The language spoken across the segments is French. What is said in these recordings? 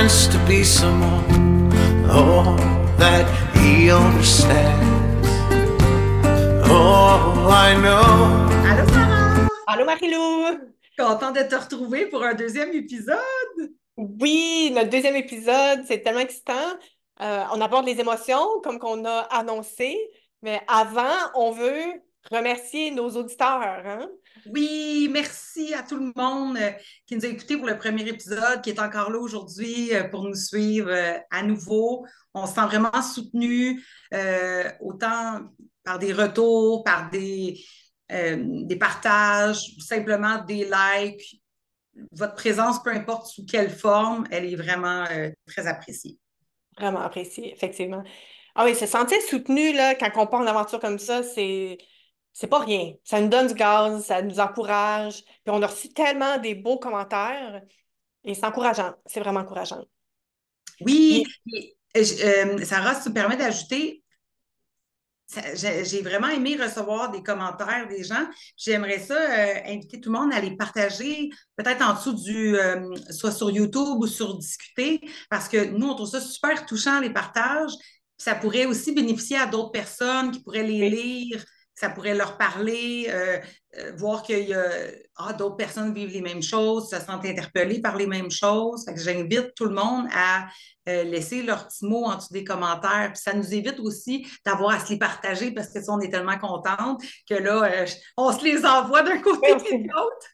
chance to be someone, oh, that he understands. Oh, I know. Allô, Sarah! Allô Marilou! Content de te retrouver pour un deuxième épisode. Oui, notre deuxième épisode, c'est tellement excitant. On aborde les émotions comme qu'on a annoncé, mais avant, on veut remercier nos auditeurs, hein? Oui, merci à tout le monde qui nous a écoutés pour le premier épisode, qui est encore là aujourd'hui pour nous suivre à nouveau. On se sent vraiment soutenu, autant par des retours, par des partages, simplement des likes. Votre présence, peu importe sous quelle forme, elle est vraiment très appréciée. Vraiment apprécié, effectivement. Ah oui, se sentir soutenu là, quand on part en aventure comme ça, c'est pas rien. Ça nous donne du gaz, ça nous encourage. Puis on a reçu tellement des beaux commentaires et c'est encourageant. C'est vraiment encourageant. Oui, Puis, Sarah, si tu me permets d'ajouter, j'ai vraiment aimé recevoir des commentaires des gens. J'aimerais ça inviter tout le monde à les partager, peut-être en dessous soit sur YouTube ou sur Discuter, parce que nous, on trouve ça super touchant, les partages. Ça pourrait aussi bénéficier à d'autres personnes qui pourraient les oui. lire, ça pourrait leur parler, voir qu'il y a d'autres personnes vivent les mêmes choses, se sentent interpellées par les mêmes choses. Fait que j'invite tout le monde à laisser leurs petits mots en dessous des commentaires. Puis ça nous évite aussi d'avoir à se les partager parce que ça, on est tellement contente que là, on se les envoie d'un Oui, côté et de l'autre.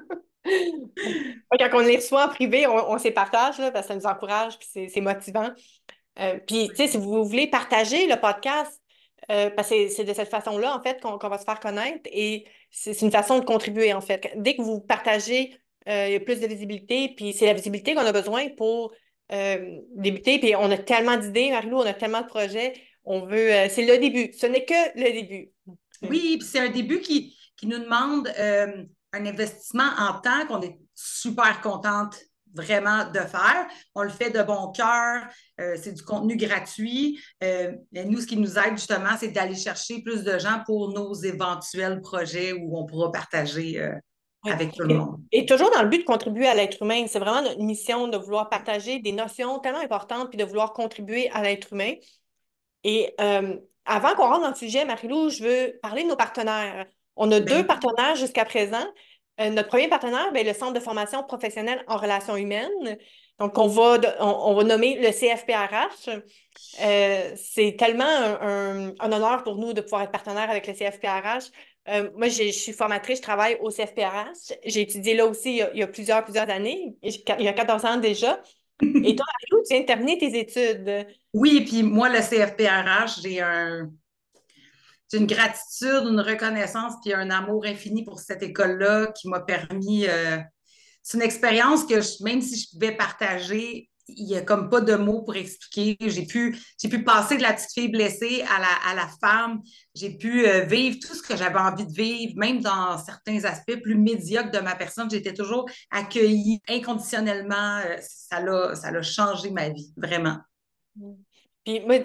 Quand on les reçoit en privé, on se les partage là, parce que ça nous encourage puis c'est motivant. Puis, tu sais, si vous voulez partager le podcast, parce que c'est de cette façon-là, en fait, qu'on va se faire connaître et c'est une façon de contribuer, en fait. Dès que vous partagez, il y a plus de visibilité, puis c'est la visibilité qu'on a besoin pour débuter. Puis on a tellement d'idées, Marie-Lou, on a tellement de projets, on veut, c'est le début, ce n'est que le début. Oui, puis c'est un début qui nous demande un investissement en temps qu'on est super contente vraiment de faire. On le fait de bon cœur, c'est du contenu gratuit. Mais nous, ce qui nous aide justement, c'est d'aller chercher plus de gens pour nos éventuels projets où on pourra partager Oui. avec tout le monde. Et toujours dans le but de contribuer à l'être humain. C'est vraiment notre mission de vouloir partager des notions tellement importantes puis de vouloir contribuer à l'être humain. Et avant qu'on rentre dans le sujet, Marie-Lou, je veux parler de nos partenaires. On a deux Ben, partenaires jusqu'à présent. Notre premier partenaire, ben, le Centre de formation professionnelle en relations humaines. Donc, on va nommer le CFPRH. C'est tellement un honneur pour nous de pouvoir être partenaire avec le CFPRH. Moi, je suis formatrice, je travaille au CFPRH. J'ai étudié là aussi il y a plusieurs années, il y a 14 ans déjà. Et toi, Marie-Lou, tu viens de terminer tes études. oui, puis moi, le CFPRH, j'ai une gratitude, une reconnaissance, puis un amour infini pour cette école-là qui m'a permis. C'est une expérience que même si je pouvais partager, il n'y a comme pas de mots pour expliquer. J'ai pu passer de la petite fille blessée à la femme. J'ai pu vivre tout ce que j'avais envie de vivre, même dans certains aspects plus médiocres de ma personne. J'étais toujours accueillie inconditionnellement. Ça l'a changé ma vie, vraiment. Mm. Puis moi,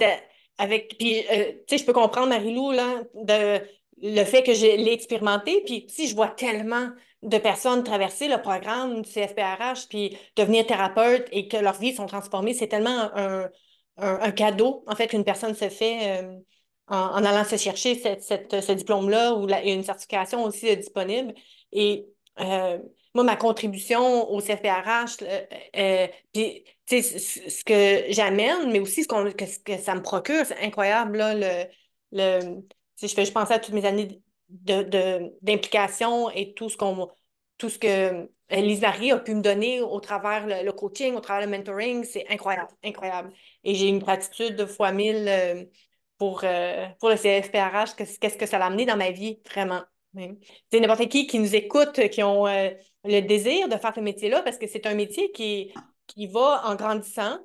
tu sais, je peux comprendre, Marie-Lou, là, le fait que je l'ai expérimenté, puis si je vois tellement de personnes traverser le programme du CFPRH, puis devenir thérapeute et que leurs vies sont transformées, c'est tellement un cadeau, en fait, qu'une personne se fait en allant se chercher ce diplôme-là ou une certification aussi disponible. Et moi, ma contribution au CFPRH, puis tu sais, ce que j'amène, mais aussi ce que ça me procure, c'est incroyable, là, tu sais, je pensais à toutes mes années d'implication et tout ce que Lise Marie a pu me donner au travers le coaching, au travers le mentoring, c'est incroyable, incroyable. Et j'ai une gratitude de fois mille pour le CFPRH, qu'est-ce que ça l'a amené dans ma vie, vraiment. Oui. C'est n'importe qui nous écoute, qui ont le désir de faire ce métier-là, parce que c'est un métier qui va en grandissant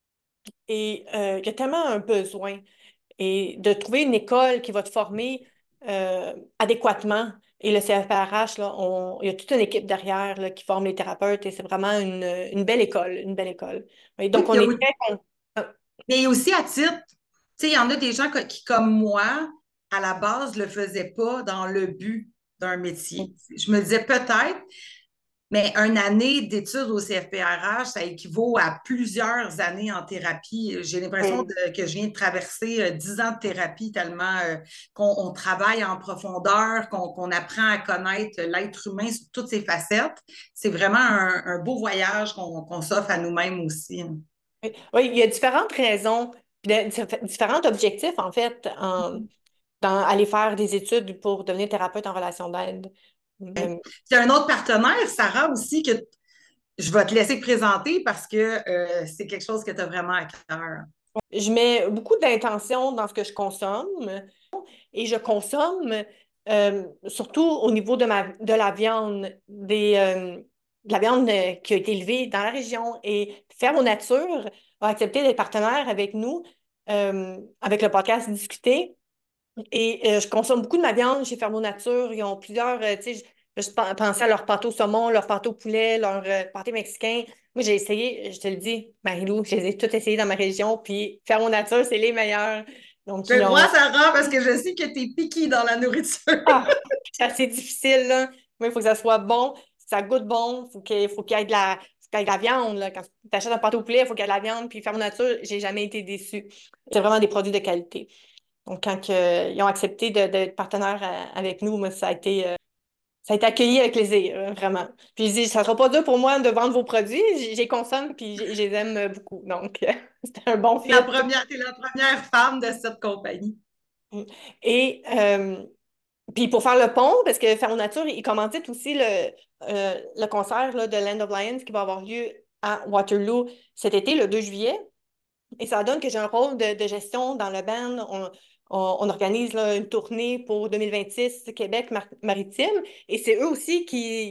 et il y a tellement un besoin. Et de trouver une école qui va te former adéquatement. Et le CFPRH, là, il y a toute une équipe derrière là, qui forme les thérapeutes et c'est vraiment une belle école, une belle école. Et Oui, donc, on est très contents. mais aussi à titre, tu sais, il y en a des gens qui, comme moi, à la base, ne le faisaient pas dans le but d'un métier. Je me disais peut-être, Mais une année d'études au CFPRH, ça équivaut à plusieurs années en thérapie. J'ai l'impression Oui. que je viens de traverser 10 ans de thérapie tellement qu'on travaille en profondeur, qu'on apprend à connaître l'être humain sous toutes ses facettes. C'est vraiment un beau voyage qu'on s'offre à nous-mêmes aussi. Oui, oui, il y a différentes raisons, puis différents objectifs, en fait, dans aller faire des études pour devenir thérapeute en relation d'aide. Euh, C'est un autre partenaire, Sarah, aussi, que je vais te laisser présenter parce que c'est quelque chose que tu as vraiment à cœur. je mets beaucoup d'intention dans ce que je consomme et je consomme surtout au niveau de la viande, de la viande qui a été élevée dans la région. Et Ferme Nature a accepté d'être partenaire avec nous, avec le podcast Discuter. Et je consomme beaucoup de ma viande chez Ferme Nature. Ils ont plusieurs, tu sais, pensais à leur pâteau saumon, leur pâteau poulet, leur pâté mexicain. Moi, j'ai essayé, je te le dis, Marilou, je les ai toutes essayées dans ma région, puis Ferme Nature, c'est les meilleurs. Donc, Je ils le vois, ont... Sarah, parce que je sais que tu es piquée dans la nourriture. Ah, c'est assez difficile, là. Moi, il faut que ça soit bon, que ça goûte bon, faut qu'il y ait faut qu'il y ait de la viande, là. Quand tu achètes un pâteau poulet, il faut qu'il y ait de la viande, puis Ferme Nature, j'ai jamais été déçue. C'est vraiment des produits de qualité. Donc, ils ont accepté d'être partenaires avec nous, moi, ça a été accueilli avec plaisir, vraiment. Puis, je dis, ça sera pas dur pour moi de vendre vos produits. J'y consomme, puis je les aime beaucoup. Donc, c'était un bon fit. T'es la première femme de cette compagnie. Et puis, pour faire le pont, parce que Ferme Nature, ils commanditent aussi le concert là, de Land of Lions qui va avoir lieu à Waterloo cet été, le 2 juillet. Et ça donne que j'ai un rôle de gestion dans le band. On organise là, une tournée pour 2026 Québec Maritime. Et c'est eux aussi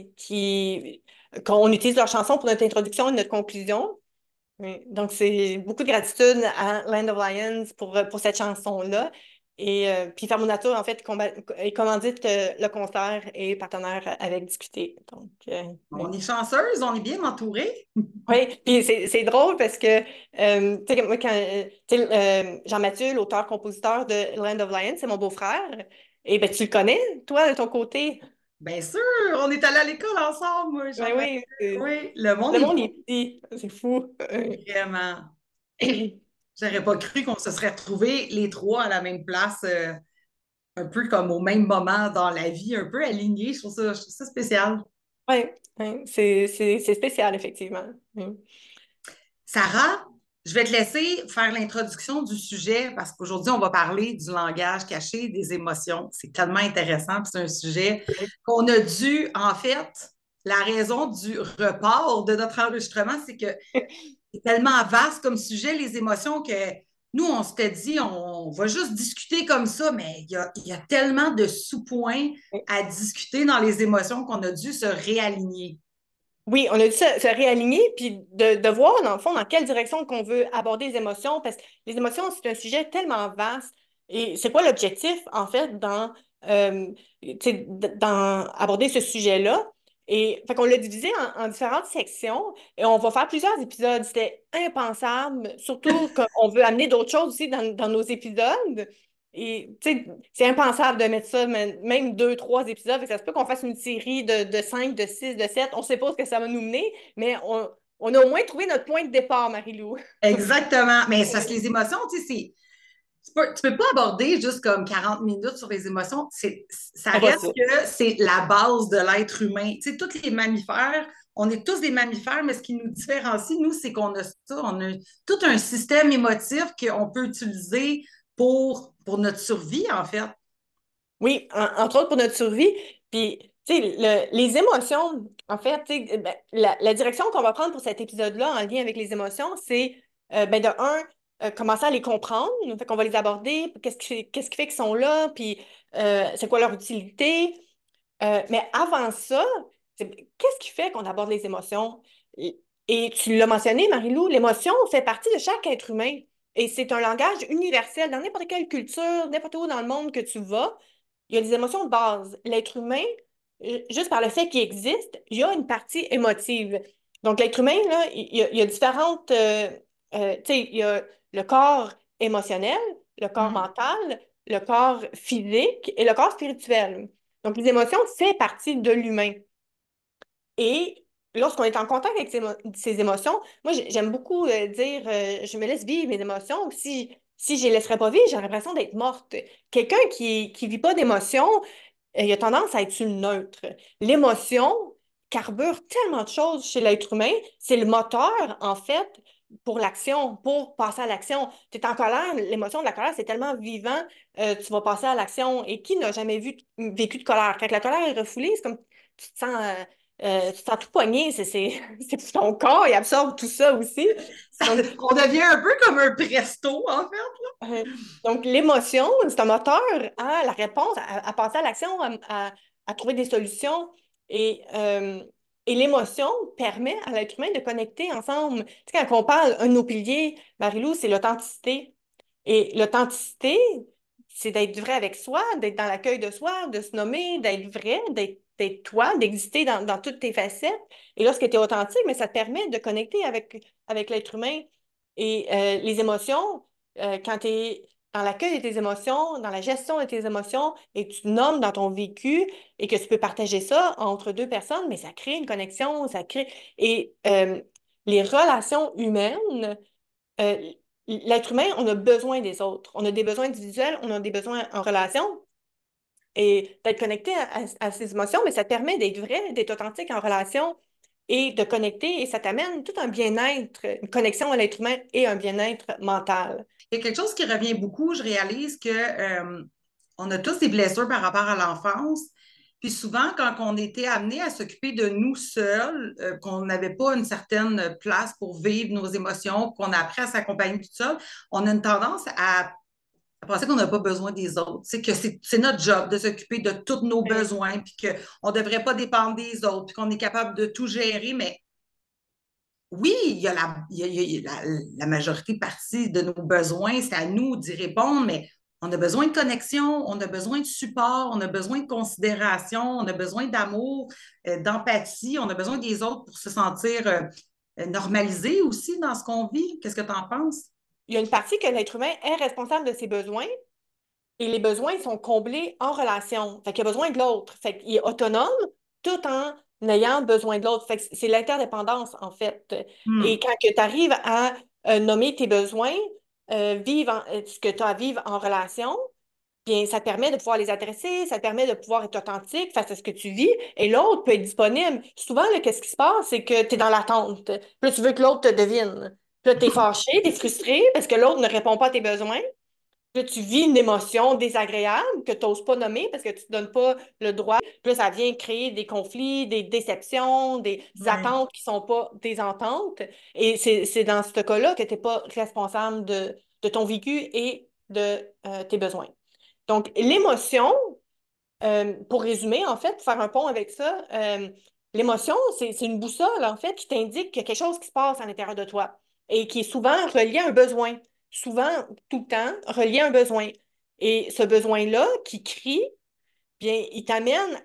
qu'on utilise leurs chansons pour notre introduction et notre conclusion. Oui. Donc, c'est beaucoup de gratitude à Land of Lions pour cette chanson-là. Et puis Ferme Nature, en fait, commandite le concert et est partenaire avec Discuter. Donc, On oui. est chanceuse, on est bien entourée. Oui, puis c'est drôle parce que, tu sais, moi, tu sais, Jean-Mathieu, l'auteur-compositeur de Land of Lions, c'est mon beau-frère. Et ben tu le connais, toi, de ton côté. Bien sûr, on est allés à l'école ensemble, moi, Ben Jean-Marie. oui, Oui, le monde le est monde est petit, c'est fou. vraiment. J'aurais pas cru qu'on se serait retrouvés les trois à la même place, un peu comme au même moment dans la vie, un peu alignés. Je trouve ça spécial. Oui, c'est spécial, effectivement. Mm. Sarah, je vais te laisser faire l'introduction du sujet parce qu'aujourd'hui, on va parler du langage caché des émotions. C'est tellement intéressant, puis c'est un sujet qu'on a dû, en fait, la raison du report de notre enregistrement, c'est que c'est tellement vaste comme sujet, les émotions, que nous, on s'était dit, on va juste discuter comme ça, mais il y a tellement de sous-points à discuter dans les émotions qu'on a dû se réaligner. Oui, on a dû se réaligner puis de voir, dans le fond, dans quelle direction qu'on veut aborder les émotions, parce que les émotions, c'est un sujet tellement vaste. Et c'est quoi l'objectif, en fait, tu sais, dans aborder ce sujet-là? Et fait qu'on l'a divisé en différentes sections et on va faire plusieurs épisodes. C'était impensable, surtout qu'on veut amener d'autres choses aussi dans nos épisodes. Et tu sais, c'est impensable de mettre ça, même deux, trois épisodes. Fait que ça se peut qu'on fasse une série de cinq, de six, de sept. On ne sait pas ce que ça va nous mener, mais on a au moins trouvé notre point de départ, Marie-Lou. Exactement. Mais ça, les émotions, tu sais, tu peux pas aborder juste comme 40 minutes sur les émotions. Ça reste Impossible. que c'est la base de l'être humain. Tu sais, tous les mammifères, on est tous des mammifères, mais ce qui nous différencie, nous, c'est qu'on a ça, on a tout un système émotif qu'on peut utiliser pour notre survie, en fait. Oui, entre autres pour notre survie. Puis, tu sais, les émotions, en fait, tu sais, ben, la direction qu'on va prendre pour cet épisode-là en lien avec les émotions, c'est, ben, de un, commencer à les comprendre. Fait qu'on va les aborder, qu'est-ce qui fait qu'ils sont là, puis c'est quoi leur utilité. Mais avant ça, qu'est-ce qui fait qu'on aborde les émotions? Et tu l'as mentionné, Marie-Lou, l'émotion fait partie de chaque être humain. Et c'est un langage universel. Dans n'importe quelle culture, n'importe où dans le monde que tu vas, il y a des émotions de base. L'être humain, juste par le fait qu'il existe, il y a une partie émotive. Donc, l'être humain, là, il y a différentes... tu sais, il y a le corps émotionnel, le corps Mhm. mental, le corps physique et le corps spirituel. Donc, les émotions font partie de l'humain. Et lorsqu'on est en contact avec ses émotions, moi, j'aime beaucoup dire, je me laisse vivre mes émotions. Si je les laisserais pas vivre, j'ai l'impression d'être morte. Quelqu'un qui vit pas d'émotions, il a tendance à être sur le neutre. L'émotion carbure tellement de choses chez l'être humain. C'est le moteur, en fait, pour l'action, pour passer à l'action. Tu es en colère, l'émotion de la colère, c'est tellement vivant, tu vas passer à l'action. Et qui n'a jamais vécu de colère? Quand la colère est refoulée, c'est comme tu te sens, tu te sens tout poigné, c'est ton corps, il absorbe tout ça aussi. Donc, On devient un peu comme un presto, en fait. euh, donc, l'émotion, c'est un moteur à la réponse, à passer à l'action, à trouver des solutions. Et l'émotion permet à l'être humain de connecter ensemble. Tu sais, quand on parle, un de nos piliers, Marie-Lou, c'est l'authenticité. Et l'authenticité, c'est d'être vrai avec soi, d'être dans l'accueil de soi, de se nommer, d'être vrai, d'être toi, d'exister dans toutes tes facettes. Et lorsque tu es authentique, mais ça te permet de connecter avec l'être humain. Et les émotions, quand tu es dans l'accueil de tes émotions, dans la gestion de tes émotions, et tu te nommes dans ton vécu et que tu peux partager ça entre deux personnes, mais ça crée une connexion, ça crée... Et les relations humaines, euh, l'être humain, on a besoin des autres. On a des besoins individuels, on a des besoins en relation. Et d'être connecté à ses émotions, mais ça te permet d'être vrai, d'être authentique en relation et de connecter, et ça t'amène tout un bien-être, une connexion à l'être humain et un bien-être mental. Il y a quelque chose qui revient beaucoup, je réalise que on a tous des blessures par rapport à l'enfance. Puis souvent, quand on était amené à s'occuper de nous seuls, qu'on n'avait pas une certaine place pour vivre nos émotions, qu'on a appris à s'accompagner tout seul, on a une tendance à penser qu'on n'a pas besoin des autres. C'est que c'est notre job de s'occuper de tous nos Ouais. besoins, puis qu'on ne devrait pas dépendre des autres, puis qu'on est capable de tout gérer, mais oui, il y a la majorité partie de nos besoins, c'est à nous d'y répondre, mais on a besoin de connexion, on a besoin de support, on a besoin de considération, on a besoin d'amour, d'empathie, on a besoin des autres pour se sentir normalisé aussi dans ce qu'on vit. Qu'est-ce que tu en penses? Il y a une partie que l'être humain est responsable de ses besoins et les besoins sont comblés en relation. Fait qu'il a besoin de l'autre. Fait qu'il est autonome tout en ayant besoin de l'autre. Fait que c'est l'interdépendance, en fait. Et Hmm. quand tu arrives à nommer tes besoins, ce que tu as à vivre en relation, bien, ça te permet de pouvoir les adresser, ça te permet de pouvoir être authentique face à ce que tu vis, et l'autre peut être disponible. Souvent, là, qu'est-ce qui se passe, c'est que tu es dans l'attente. Puis là, tu veux que l'autre te devine. Puis là, tu es fâché, tu es frustré parce que l'autre ne répond pas à tes besoins. Puis là, tu vis une émotion désagréable que tu n'oses pas nommer parce que tu ne te donnes pas le droit. Puis là, ça vient créer des conflits, des déceptions, des Ouais. attentes qui ne sont pas des ententes. Et c'est dans ce cas-là que tu n'es pas responsable de ton vécu et de tes besoins. Donc, l'émotion, pour résumer, en fait, pour faire un pont avec ça, l'émotion, c'est une boussole, en fait, qui t'indique qu'il y a quelque chose qui se passe à l'intérieur de toi et qui est souvent relié à un besoin. Souvent, tout le temps, relié à un besoin. Et ce besoin-là, qui crie, bien, il t'amène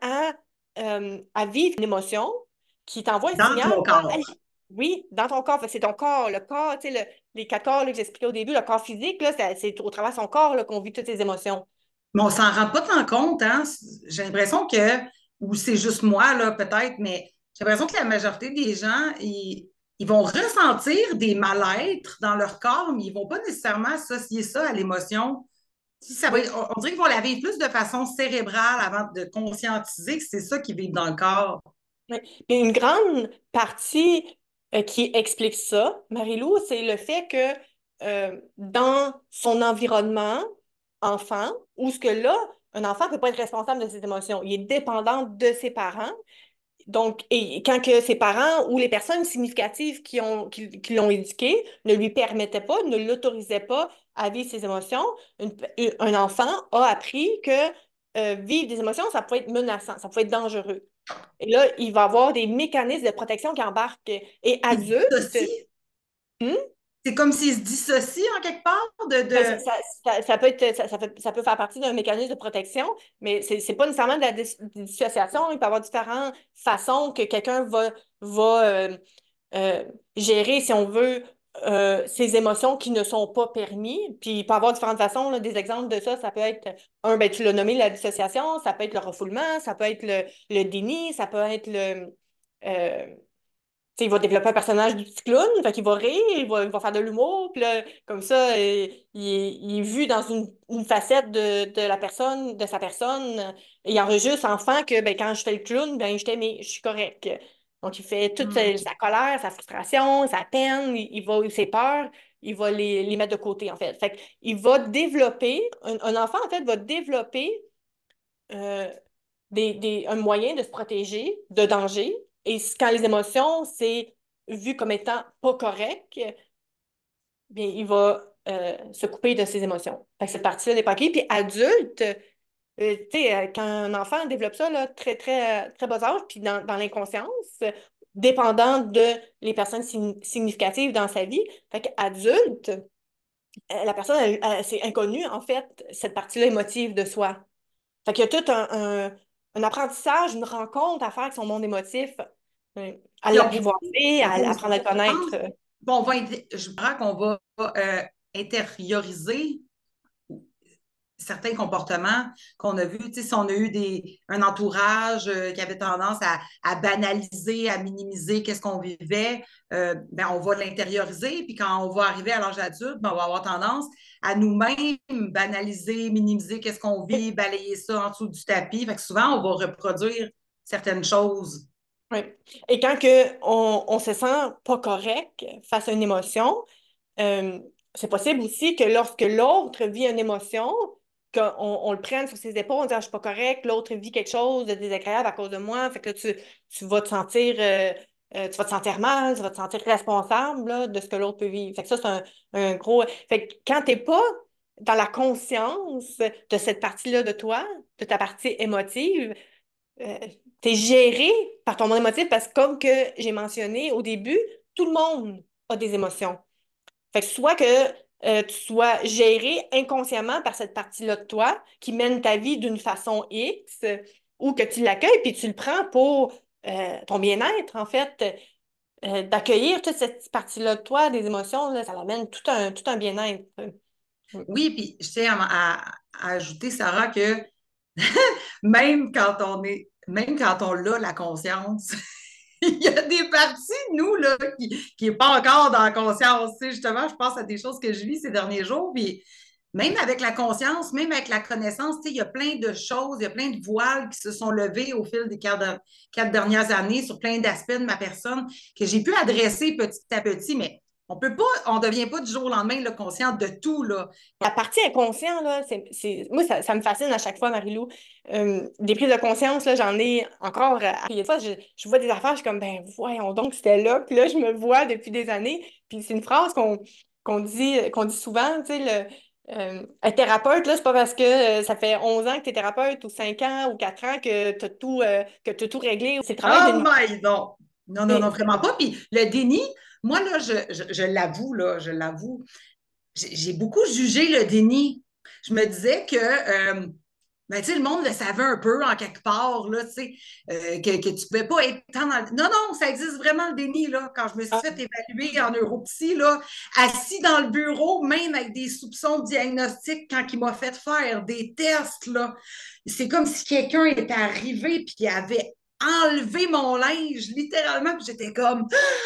à vivre une émotion qui t'envoie un Dans signal, ton quoi. Hey, corps. oui, dans ton corps. Fait que c'est ton corps, le corps, tu sais, les quatre corps là, que j'expliquais au début, le corps physique, là, c'est au travers de son corps là, qu'on vit toutes ces émotions. Mais on s'en rend pas tant compte, hein? J'ai l'impression que, ou c'est juste moi, là, peut-être, mais j'ai l'impression que la majorité des gens, ils vont ressentir des mal-être dans leur corps, mais ils vont pas nécessairement associer ça à l'émotion. Si ça va Oui. on dirait qu'ils vont la vivre plus de façon cérébrale avant de conscientiser que c'est ça qu'ils vivent dans le corps. Oui. Puis une grande partie qui explique ça, Marie-Lou, c'est le fait que dans son environnement enfant, où ce que là, un enfant ne peut pas être responsable de ses émotions, il est dépendant de ses parents. Donc, et quand que ses parents ou les personnes significatives qui l'ont éduqué ne lui permettaient pas, ne l'autorisaient pas à vivre ses émotions, un enfant a appris que vivre des émotions, ça peut être menaçant, ça peut être dangereux. Et là, il va avoir des mécanismes de protection qui embarquent. Et Ils se adulte, dissocient. hmm, C'est comme s'ils se dissocient en quelque part ben, ça peut être, ça peut faire partie d'un mécanisme de protection, mais c'est pas nécessairement de la dissociation. Il peut y avoir différentes façons que quelqu'un va gérer, si on veut, ses émotions qui ne sont pas permis. Puis il peut y avoir différentes façons, là. Des exemples de ça, ça peut être, ben, tu l'as nommé, la dissociation, ça peut être le refoulement, ça peut être le déni, ça peut être euh, il va développer un personnage du petit clown, fait qu'il va rire, il va faire de l'humour, puis là, comme ça, il est vu dans une facette de la personne, de sa personne. Il enregistre enfant que ben, quand je fais le clown, ben, je suis correct. Donc, il fait toute sa colère, sa frustration, sa peine, ses peurs, il va les mettre de côté, en fait. Fait qu'il va développer, un enfant, en fait, va développer euh, un moyen de se protéger de danger. Et quand les émotions, c'est vu comme étant pas correct, bien, il va se couper de ses émotions. Fait que cette partie-là n'est pas OK. Puis adulte, tu sais, quand un enfant développe ça, là, très, très, très bas âge, puis dans l'inconscience, dépendant de les personnes significatives dans sa vie, fait qu'adulte, la personne, c'est inconnu, en fait, cette partie-là émotive de soi. Fait qu'il y a tout un apprentissage, une rencontre à faire avec son monde émotif, à Puis l'apprivoiser, on va à aussi, apprendre à le je connaître. pense, bon, je crois qu'on va intérioriser certains comportements qu'on a vus. Tu sais, si on a eu un entourage qui avait tendance à banaliser, à minimiser qu'est-ce qu'on vivait, ben, on va l'intérioriser. Puis quand on va arriver à l'âge adulte, ben, on va avoir tendance à nous-mêmes banaliser, minimiser qu'est-ce qu'on vit, balayer ça en dessous du tapis. Fait que souvent, on va reproduire certaines choses. Oui. Et quand que on se sent pas correct face à une émotion, euh, c'est possible aussi que lorsque l'autre vit une émotion, qu'on le prenne sur ses épaules, on dit ah, je suis pas correct, l'autre vit quelque chose de désagréable à cause de moi, fait que là, tu vas te sentir tu vas te sentir mal, tu vas te sentir responsable là, de ce que l'autre peut vivre. Fait que ça, c'est un gros. Fait que quand t'es pas dans la conscience de cette partie-là de toi, de ta partie émotive, euh, t'es géré par ton monde émotif parce que comme que j'ai mentionné au début, tout le monde a des émotions. Fait que soit que tu sois géré inconsciemment par cette partie-là de toi qui mène ta vie d'une façon X ou que tu l'accueilles puis tu le prends pour ton bien-être, en fait. D'accueillir toute cette partie-là de toi, des émotions, là, ça l'amène tout un bien-être. Oui, puis je tiens à ajouter, Sarah, que même quand on a la conscience, il y a des parties de nous là, qui n'est pas encore dans la conscience. Tu sais, justement, je pense à des choses que je vis ces derniers jours, puis même avec la conscience, même avec la connaissance, tu sais, il y a plein de choses, il y a plein de voiles qui se sont levés au fil des quatre dernières années sur plein d'aspects de ma personne que j'ai pu adresser petit à petit, mais on ne devient pas du jour au lendemain là, conscient de tout. Là. La partie inconsciente, là, moi, ça me fascine à chaque fois, Marie-Lou. Des prises de conscience, là, j'en ai encore. Puis des fois, je vois des affaires, je suis comme, ben, voyons donc, c'était là. Puis là, je me vois depuis des années. Puis c'est une phrase qu'on dit souvent, tu sais, être thérapeute, là, c'est pas parce que ça fait 11 ans que tu es thérapeute ou 5 ans ou 4 ans que t'as tout réglé. C'est le travail Oh d'une... my non. Non, non, non, Mais vraiment pas. Puis le déni, moi, là, je l'avoue, là, je l'avoue, j'ai beaucoup jugé le déni. Je me disais que ben, tu sais, le monde le savait un peu en quelque part, là, tu sais, que tu ne pouvais pas être tant dans le... Non, non, ça existe vraiment le déni, là. Quand je me suis ah, fait évaluer en neuropsy, là, assis dans le bureau, même avec des soupçons de diagnostic, quand il m'a fait faire des tests, là, c'est comme si quelqu'un était arrivé puis avait enlevé mon linge, littéralement, puis j'étais comme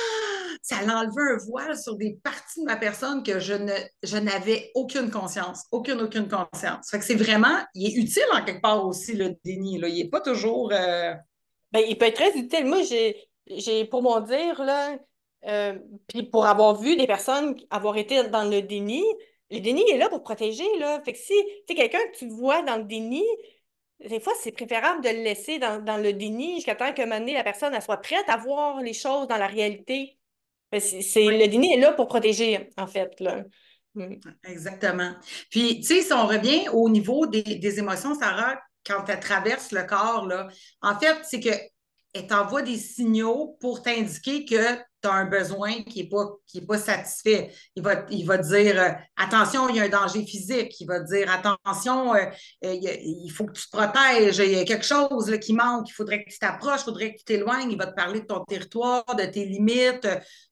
ça l'enlevait un voile sur des parties de ma personne que je n'avais aucune conscience, aucune conscience. Fait que c'est vraiment, il est utile en quelque part aussi, le déni. Là. Il n'est pas toujours. ben, il peut être très utile. Moi, pour mon dire, là, puis pour avoir vu des personnes avoir été dans le déni est là pour protéger, là. Fait que si tu sais quelqu'un que tu vois dans le déni, des fois, c'est préférable de le laisser dans le déni jusqu'à temps qu'à un moment donné, la personne elle soit prête à voir les choses dans la réalité. Ben, le Oui, déni est là pour protéger, en fait, là. Mm. exactement. Puis, tu sais, si on revient au niveau des émotions, Sarah, quand elle traverse le corps, là, en fait, c'est que elle t'envoie des signaux pour t'indiquer que tu as un besoin qui est pas satisfait. Il va te dire attention, il y a un danger physique. Il va te dire attention, il faut que tu te protèges. Il y a quelque chose là, qui manque. Il faudrait que tu t'approches, il faudrait que tu t'éloignes. Il va te parler de ton territoire, de tes limites,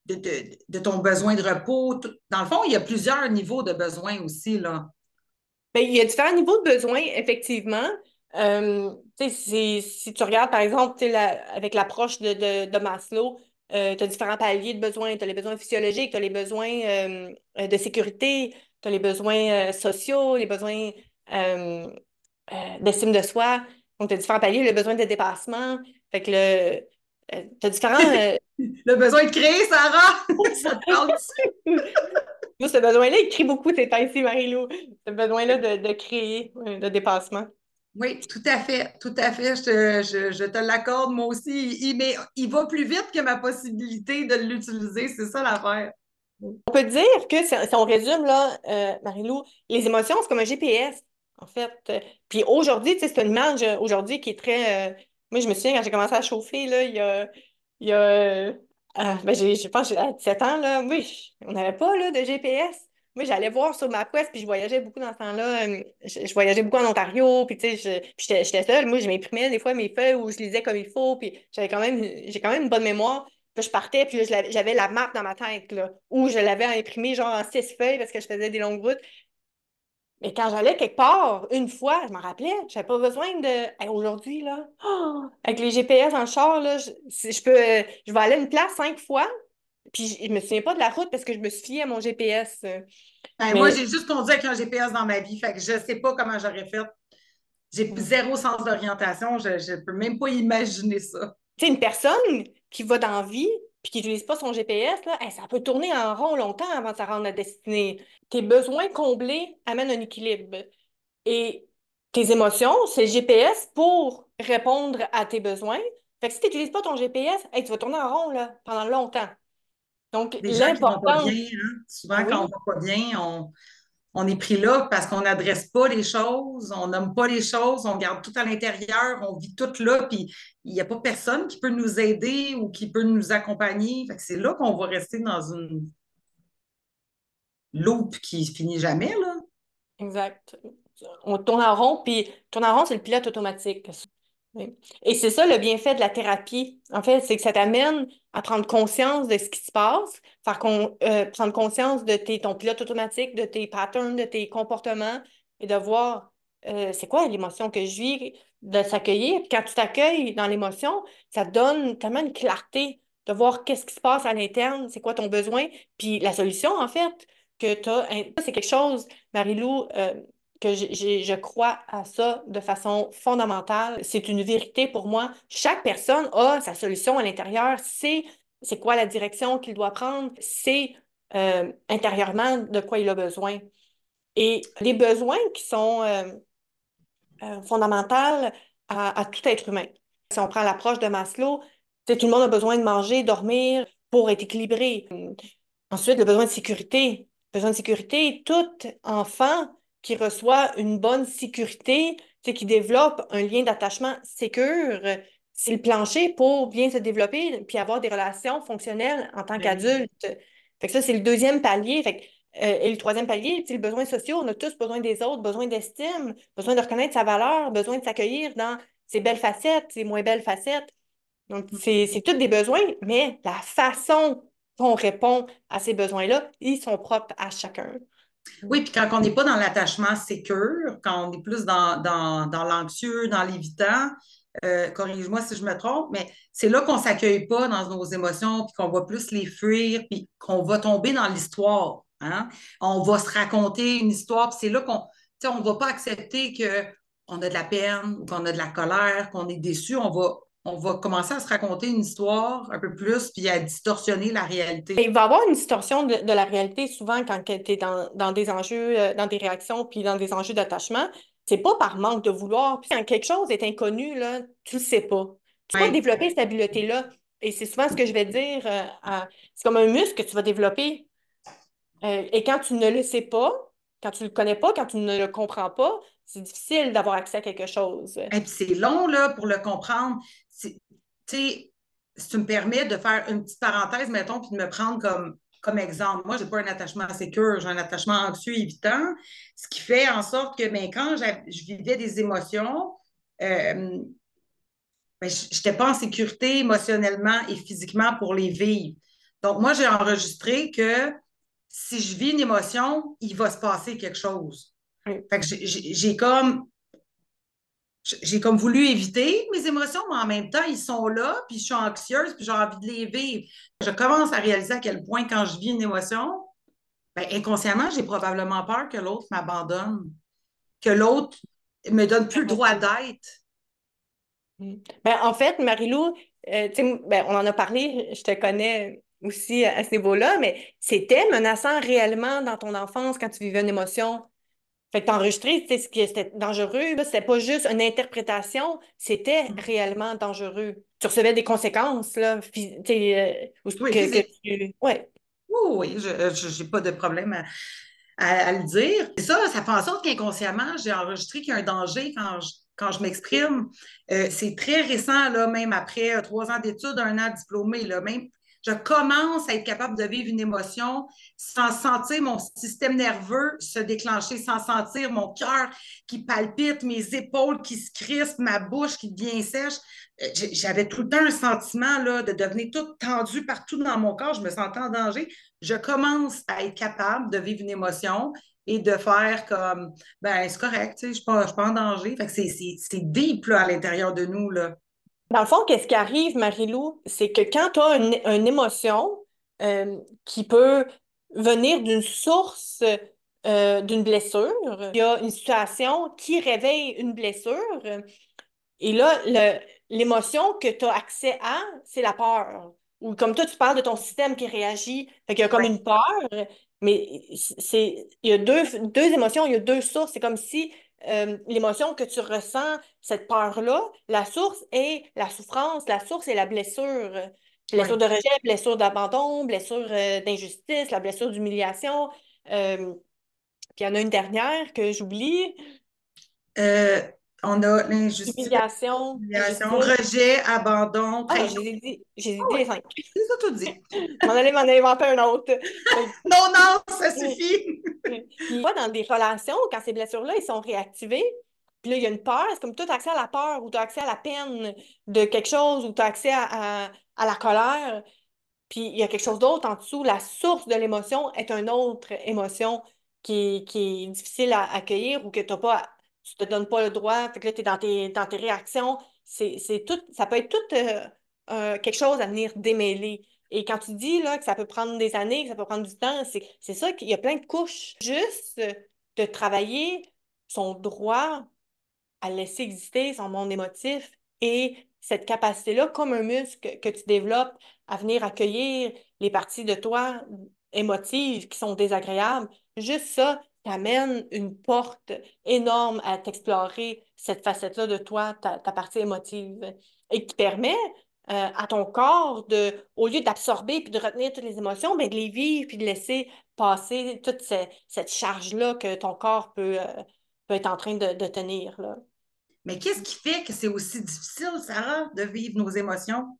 de ton besoin de repos. Dans le fond, il y a plusieurs niveaux de besoins aussi. Là. Ben, il y a différents niveaux de besoins, effectivement. Tu sais, si tu regardes, par exemple, tu sais, avec l'approche de Maslow, tu as différents paliers de besoins. Tu as les besoins physiologiques, tu as les besoins de sécurité, tu as les besoins sociaux, les besoins d'estime de soi. Donc, tu as différents paliers, le besoin de dépassement. Fait que tu as différents. Le besoin de créer, Sarah, ça te parle. Moi, ce besoin-là, il crie beaucoup ces temps-ci, Marie-Lou. Ce besoin-là de créer, de dépassement. Oui, tout à fait, tout à fait. Je te l'accorde, moi aussi. Mais il va plus vite que ma possibilité de l'utiliser, c'est ça l'affaire. On peut dire que, si on résume, là, Marie-Lou, les émotions, c'est comme un GPS, en fait. Puis aujourd'hui, tu sais, c'est une image aujourd'hui qui est très. Moi, je me souviens quand j'ai commencé à chauffer, là, ben, je pense que à 17 ans, là, oui, on n'avait pas là, de GPS. Moi, j'allais voir sur MapQuest, puis je voyageais beaucoup dans ce temps-là. Je voyageais beaucoup en Ontario, puis tu sais, puis j'étais seule. Moi, je m'imprimais des fois mes feuilles où je lisais comme il faut, puis j'ai quand même une bonne mémoire. Puis je partais, puis là, j'avais la map dans ma tête, là, où je l'avais imprimée genre en 6 feuilles parce que je faisais des longues routes. Mais quand j'allais quelque part, une fois, je m'en rappelais, j'avais pas besoin de. Hey, aujourd'hui, là, avec les GPS en char, là, je vais aller à une place 5 fois, puis je me souviens pas de la route parce que je me suis fiée à mon GPS. Ben, moi, Mais, j'ai juste conduit avec un GPS dans ma vie, fait que je sais pas comment j'aurais fait. J'ai zéro sens d'orientation, je ne peux même pas imaginer ça. tu sais, une personne qui va dans la vie puis qui n'utilise pas son GPS, là, hey, ça peut tourner en rond longtemps avant de se rendre à destinée. Tes besoins comblés amènent un équilibre. Et tes émotions, c'est le GPS pour répondre à tes besoins. Fait que si tu n'utilises pas ton GPS, hey, tu vas tourner en rond là, pendant longtemps. Donc, Des gens qui vont pas bien, l'importance, hein? ah Souvent, quand on oui, va pas bien, on est pris là parce qu'on n'adresse pas les choses, on nomme pas les choses, on garde tout à l'intérieur, on vit tout là, puis il n'y a pas personne qui peut nous aider ou qui peut nous accompagner. Fait que c'est là qu'on va rester dans une loupe qui finit jamais, là. exact. On tourne en rond, puis tourne en rond, c'est le pilote automatique. Oui. Et c'est ça le bienfait de la thérapie. En fait, c'est que ça t'amène à prendre conscience de ce qui se passe, prendre conscience de ton pilote automatique, de tes patterns, de tes comportements et de voir c'est quoi l'émotion que je vis, de s'accueillir. Puis quand tu t'accueilles dans l'émotion, ça te donne tellement une clarté de voir qu'est-ce qui se passe à l'interne, c'est quoi ton besoin, puis la solution, en fait, que tu as. C'est quelque chose, Marie-Lou, que je crois à ça de façon fondamentale. C'est une vérité pour moi. Chaque personne a sa solution à l'intérieur. C'est quoi la direction qu'il doit prendre. C'est intérieurement de quoi il a besoin. Et les besoins qui sont fondamentaux à tout être humain. Si on prend l'approche de Maslow, tout le monde a besoin de manger, dormir pour être équilibré. Ensuite, le besoin de sécurité. Besoin de sécurité, tout enfant qui reçoit une bonne sécurité, qui développe un lien d'attachement sécure, c'est le plancher pour bien se développer puis avoir des relations fonctionnelles en tant Ben oui. qu'adulte. Fait que ça, c'est le deuxième palier. Fait que, et le troisième palier, c'est le besoin social. On a tous besoin des autres, besoin d'estime, besoin de reconnaître sa valeur, besoin de s'accueillir dans ses belles facettes, ses moins belles facettes. Donc, c'est tous des besoins, mais la façon dont on répond à ces besoins-là, ils sont propres à chacun. Oui, puis quand on n'est pas dans l'attachement sécure, quand on est plus dans l'anxieux, dans l'évitant, corrige-moi si je me trompe, mais c'est là qu'on ne s'accueille pas dans nos émotions, puis qu'on va plus les fuir, puis qu'on va tomber dans l'histoire. Hein? On va se raconter une histoire, puis c'est là qu'on ne va pas accepter qu'on a de la peine, ou qu'on a de la colère, qu'on est déçu. On va commencer à se raconter une histoire un peu plus, puis à distorsionner la réalité. Il va y avoir une distorsion de la réalité souvent quand tu es dans des enjeux, dans des réactions, puis dans des enjeux d'attachement. C'est pas par manque de vouloir. Puis quand quelque chose est inconnu, là, tu le sais pas. Tu peux pas Oui, développer cette habileté-là. Et c'est souvent ce que je vais dire. C'est comme un muscle que tu vas développer. Et quand tu ne le sais pas, quand tu ne le connais pas, quand tu ne le comprends pas, c'est difficile d'avoir accès à quelque chose. et puis c'est long là, pour le comprendre. Tu sais, si tu me permets de faire une petite parenthèse, mettons, puis de me prendre comme exemple. Moi, je n'ai pas un attachement sécure, j'ai un attachement anxieux évitant, ce qui fait en sorte que ben, quand je vivais des émotions, ben, je n'étais pas en sécurité émotionnellement et physiquement pour les vivre. Donc, moi, j'ai enregistré que si je vis une émotion, il va se passer quelque chose. Oui. Fait que j'ai comme j'ai comme voulu éviter mes émotions, mais en même temps, ils sont là, puis je suis anxieuse, puis j'ai envie de les vivre. Je commence à réaliser à quel point, quand je vis une émotion, ben, inconsciemment, j'ai probablement peur que l'autre m'abandonne, que l'autre me donne plus le droit d'être. Mm. Ben, en fait, Marie-Lou, tu sais, ben, on en a parlé, je te connais aussi à ce niveau-là, mais c'était menaçant réellement dans ton enfance quand tu vivais une émotion. Fait que t'enregistrer, tu sais, ce qui était dangereux, là, c'était pas juste une interprétation, c'était réellement dangereux. Tu recevais des conséquences, là, tu sais, Oui, que physique. tu... Ouais. Oui, oui, je n'ai pas de problème à le dire. Et ça fait en sorte qu'inconsciemment, j'ai enregistré qu'il y a un danger quand je m'exprime. C'est très récent, là, même après 3 ans d'études, 1 an diplômé, là, même je commence à être capable de vivre une émotion sans sentir mon système nerveux se déclencher, sans sentir mon cœur qui palpite, mes épaules qui se crispent, ma bouche qui devient sèche. J'avais tout le temps un sentiment là, de devenir toute tendue partout dans mon corps. Je me sentais en danger. Je commence à être capable de vivre une émotion et de faire comme, ben, c'est correct, tu sais, je suis pas en danger. Fait que c'est deep là, à l'intérieur de nous. Là. Dans le fond, qu'est-ce qui arrive, Marie-Lou, c'est que quand tu as une émotion qui peut venir d'une source d'une blessure, il y a une situation qui réveille une blessure, et là, l'émotion que tu as accès à, c'est la peur. Ou comme toi, tu parles de ton système qui réagit, fait qu'il y a comme Ouais. une peur, mais il y a deux émotions, il y a deux sources. C'est comme si l'émotion que tu ressens, cette peur-là, la source est la souffrance, la source est la blessure. Blessure Ouais. de rejet, blessure d'abandon, blessure d'injustice, la blessure d'humiliation. Euh, Puis il y en a une dernière que j'oublie. Euh, on a l'injustice, Humiliation, l'humiliation, injustice. rejet, abandon, Ah, trahison. j'ai Ah dit ouais, les cinq. c'est ça tout dit. M'en inventer un autre. Mais, Non, non, ça suffit. puis, moi, dans des relations, quand ces blessures-là, ils sont réactivées, puis là, il y a une peur, c'est comme tu as accès à la peur ou tu as accès à la peine de quelque chose ou tu as accès à la colère, puis il y a quelque chose d'autre en dessous. La source de l'émotion est une autre émotion qui est difficile à accueillir ou que t'as pas, tu te donnes pas le droit. Fait que là, tu es dans tes réactions. C'est tout, ça peut être tout quelque chose à venir démêler. Et quand tu dis là, que ça peut prendre des années, que ça peut prendre du temps, c'est ça qu'il y a plein de couches. Juste de travailler son droit à laisser exister son monde émotif et cette capacité-là, comme un muscle que tu développes à venir accueillir les parties de toi émotives qui sont désagréables, juste ça t'amène une porte énorme à t'explorer cette facette-là de toi, ta partie émotive, et qui permet à ton corps de, au lieu d'absorber puis de retenir toutes les émotions, ben, de les vivre puis de laisser passer toute cette charge-là que ton corps peut être en train de tenir, là. Mais qu'est-ce qui fait que c'est aussi difficile, Sarah, de vivre nos émotions?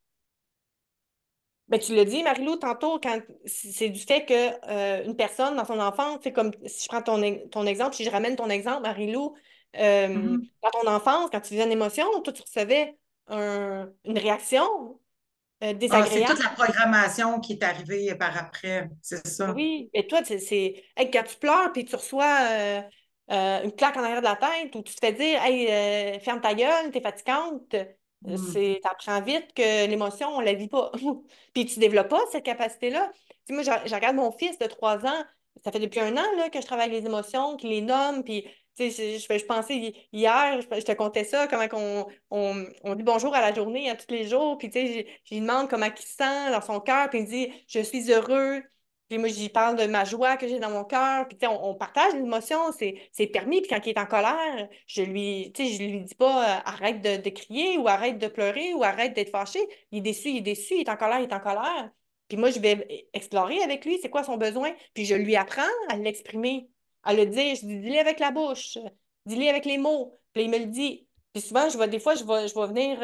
Ben, tu l'as dit, Marie-Lou, tantôt, quand c'est du fait que une personne dans son enfance, c'est comme si je prends ton exemple, si je ramène ton exemple, Marie-Lou, Mhm. dans ton enfance, quand tu vivais une émotion, toi, tu recevais une réaction Ah, c'est désagréable. toute la programmation qui est arrivée par après, c'est ça. Oui, et toi, hey, quand tu pleures puis tu reçois une claque en arrière de la tête ou tu te fais dire hey, ferme ta gueule, t'es fatigante, Mhm. t'apprends vite que l'émotion, on la vit pas. Puis tu développes pas cette capacité-là. Tu sais, moi, je regarde mon fils de 3 ans, ça fait depuis 1 an là, que je travaille les émotions, qu'il les nomme, puis tu sais, je pensais hier, je te contais ça, comment on dit bonjour à la journée, à tous les jours, puis tu sais, je lui demande comment il se sent dans son cœur, puis il me dit je suis heureux. Puis moi, j'y parle de ma joie que j'ai dans mon cœur. Puis, tu sais, on partage l'émotion, c'est permis. Puis, quand il est en colère, tu sais, je lui dis pas arrête de crier ou arrête de pleurer ou arrête d'être fâché. Il est déçu, il est en colère, il est en colère. Puis, moi, je vais explorer avec lui c'est quoi son besoin. Puis, je lui apprends à l'exprimer, à le dire. Je dis, dis-le avec la bouche, dis-le avec les mots. Puis, là, il me le dit. Puis, souvent, des fois, je vais venir.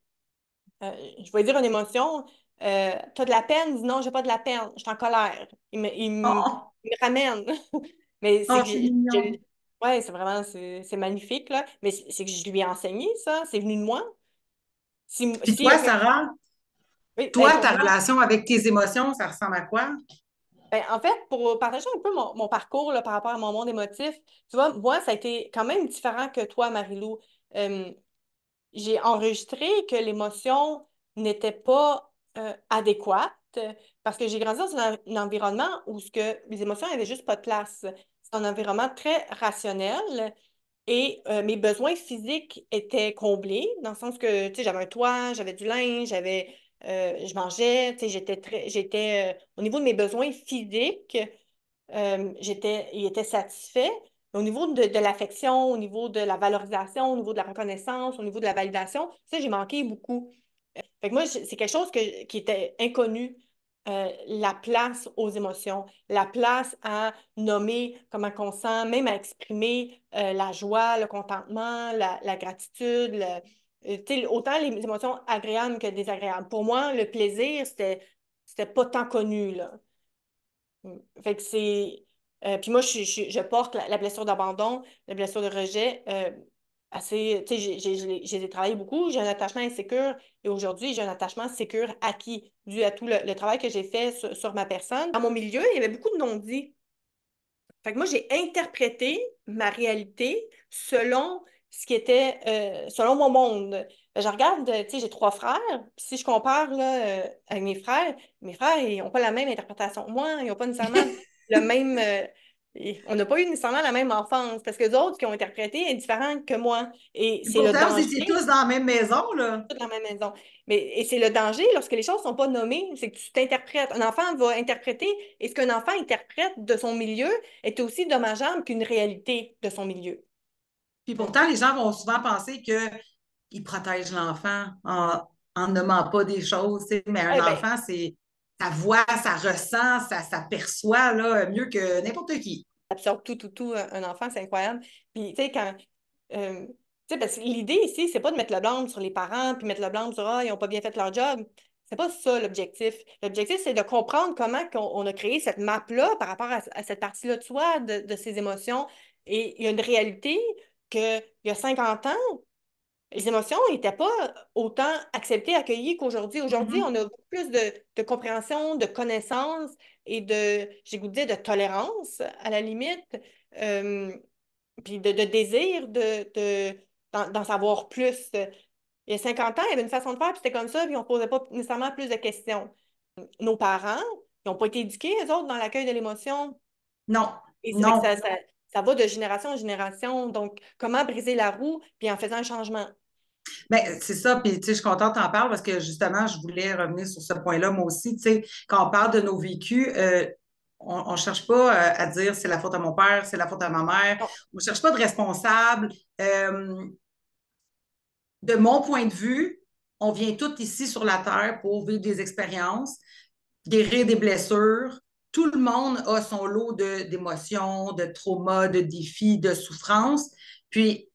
Je vais dire une émotion. T'as de la peine? Il dit non, j'ai pas de la peine. Je suis en colère. Oh, Il me ramène. Mais c'est oh, que c'est mignon. ouais, c'est vraiment c'est magnifique, là. Mais c'est que je lui ai enseigné ça. C'est venu de moi. Puis S'il y a toi, quelque Sarah, oui, ben toi, pour ta moi, relation avec tes émotions, ça ressemble à quoi? ben, en fait, pour partager un peu mon parcours là, par rapport à mon monde émotif, tu vois, moi, ça a été quand même différent que toi, Marilou. j'ai enregistré que l'émotion n'était pas adéquate parce que j'ai grandi dans un environnement où ce que les émotions n'avaient juste pas de place. C'est un environnement très rationnel et mes besoins physiques étaient comblés dans le sens que, tu sais, j'avais un toit, j'avais du linge, je mangeais, tu sais, au niveau de mes besoins physiques, il était satisfait. Au niveau de l'affection, au niveau de la valorisation, au niveau de la reconnaissance, au niveau de la validation, ça, j'ai manqué beaucoup. Fait que moi, c'est quelque chose qui était inconnu. La place aux émotions, la place à nommer comment on sent, même à exprimer la joie, le contentement, la gratitude, tu sais, autant les émotions agréables que désagréables. Pour moi, le plaisir, c'était pas tant connu, là. Fait que c'est. Puis moi, je porte la blessure d'abandon, la blessure de rejet assez. Tu sais, j'ai travaillé beaucoup, j'ai un attachement insécure et aujourd'hui, j'ai un attachement sécure acquis dû à tout le travail que j'ai fait sur ma personne. Dans mon milieu, il y avait beaucoup de non-dits. Fait que moi, j'ai interprété ma réalité selon ce qui était, selon mon monde. Je regarde, tu sais, j'ai 3 frères. Puis si je compare là, avec mes frères, ils n'ont pas la même interprétation que moi. Ils n'ont pas nécessairement le même. On n'a pas eu nécessairement la même enfance parce que les autres qui ont interprété est différent que moi. Et Et c'est le pourtant, vous danger étiez tous dans la même maison, là. dans la même maison. Et c'est le danger lorsque les choses ne sont pas nommées, c'est que tu t'interprètes. Un enfant va interpréter, et ce qu'un enfant interprète de son milieu est aussi dommageable qu'une réalité de son milieu. Puis pourtant, les gens vont souvent penser qu'ils protègent l'enfant en nommant pas des choses, tu sais. Mais un Eh bien, enfant, ça voit, ça ressent, ça perçoit là, mieux que n'importe qui. absorbe tout, un enfant, c'est incroyable. Puis, tu sais, tu sais, parce que l'idée ici, c'est pas de mettre le blâme sur les parents, puis mettre le blâme sur, ah, ils n'ont pas bien fait leur job. C'est pas ça l'objectif. L'objectif, c'est de comprendre comment on a créé cette map-là par rapport à cette partie-là de soi, de ses émotions. Et il y a une réalité qu'il y a 50 ans, les émotions n'étaient pas autant acceptées, accueillies qu'aujourd'hui. Aujourd'hui, Mhm. on a beaucoup plus de compréhension, de connaissance et j'ai goût de dire, de tolérance à la limite, euh, puis de désir d'en savoir plus. Il y a 50 ans, il y avait une façon de faire, puis c'était comme ça, puis on ne posait pas nécessairement plus de questions. Nos parents, ils n'ont pas été éduqués, eux autres, dans l'accueil de l'émotion. Non, Et c'est vrai que non. ça va de génération en génération. Donc, comment briser la roue, puis en faisant un changement? Ben, c'est ça, puis tu sais, je suis contente d'en parler parce que justement, je voulais revenir sur ce point-là, moi aussi. Tu sais, quand on parle de nos vécus, on ne cherche pas à dire c'est la faute à mon père, c'est la faute à ma mère. Bon, On ne cherche pas de responsable. De mon point de vue, on vient tous ici sur la Terre pour vivre des expériences, guérir des blessures. Tout le monde a son lot d'émotions, de traumas, de défis, de souffrances. Puis,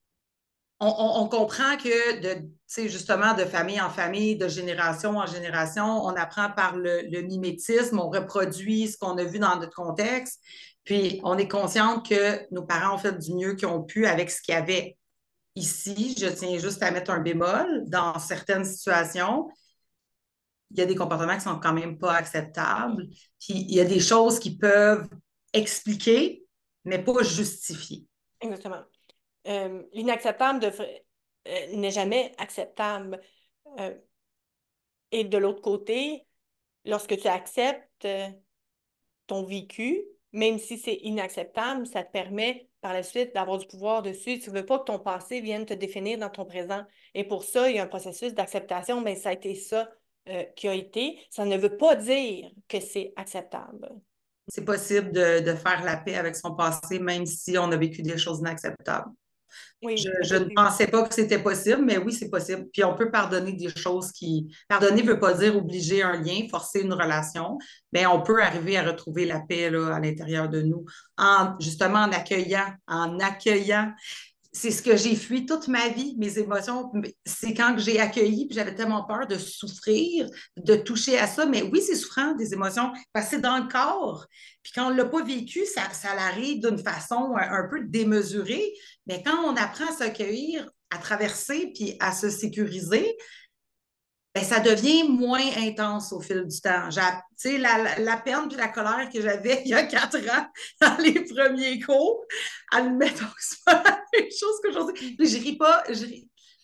on comprend que justement, de famille en famille, de génération en génération, on apprend par le mimétisme, on reproduit ce qu'on a vu dans notre contexte. Puis, on est consciente que nos parents ont fait du mieux qu'ils ont pu avec ce qu'il y avait. Ici, je tiens juste à mettre un bémol. Dans certaines situations, il y a des comportements qui sont quand même pas acceptables. Puis il y a des choses qui peuvent expliquer, mais pas justifier. exactement. L'inacceptable n'est jamais acceptable. Euh, et de l'autre côté, lorsque tu acceptes ton vécu, même si c'est inacceptable, ça te permet par la suite d'avoir du pouvoir dessus. Tu ne veux pas que ton passé vienne te définir dans ton présent. Et pour ça, il y a un processus d'acceptation, mais ça a été ça qui a été. Ça ne veut pas dire que c'est acceptable. C'est possible de faire la paix avec son passé, même si on a vécu des choses inacceptables. Oui, Je ne pensais pas que c'était possible, mais oui, c'est possible. Puis on peut pardonner des choses qui. Pardonner ne veut pas dire obliger un lien, forcer une relation, mais on peut arriver à retrouver la paix là, à l'intérieur de nous, justement en accueillant. C'est ce que j'ai fui toute ma vie, mes émotions. C'est quand que j'ai accueilli, puis j'avais tellement peur de souffrir, de toucher à ça. Mais oui, c'est souffrant, des émotions, parce que c'est dans le corps. Puis quand on ne l'a pas vécu, ça arrive d'une façon un peu démesurée. Mais quand on apprend à s'accueillir, à traverser, puis à se sécuriser, ben, ça devient moins intense au fil du temps. Tu sais, la peine puis la colère que j'avais il y a 4 ans dans les premiers cours, admettons que c'est pas la même chose qu'aujourd'hui. Puis je ris pas,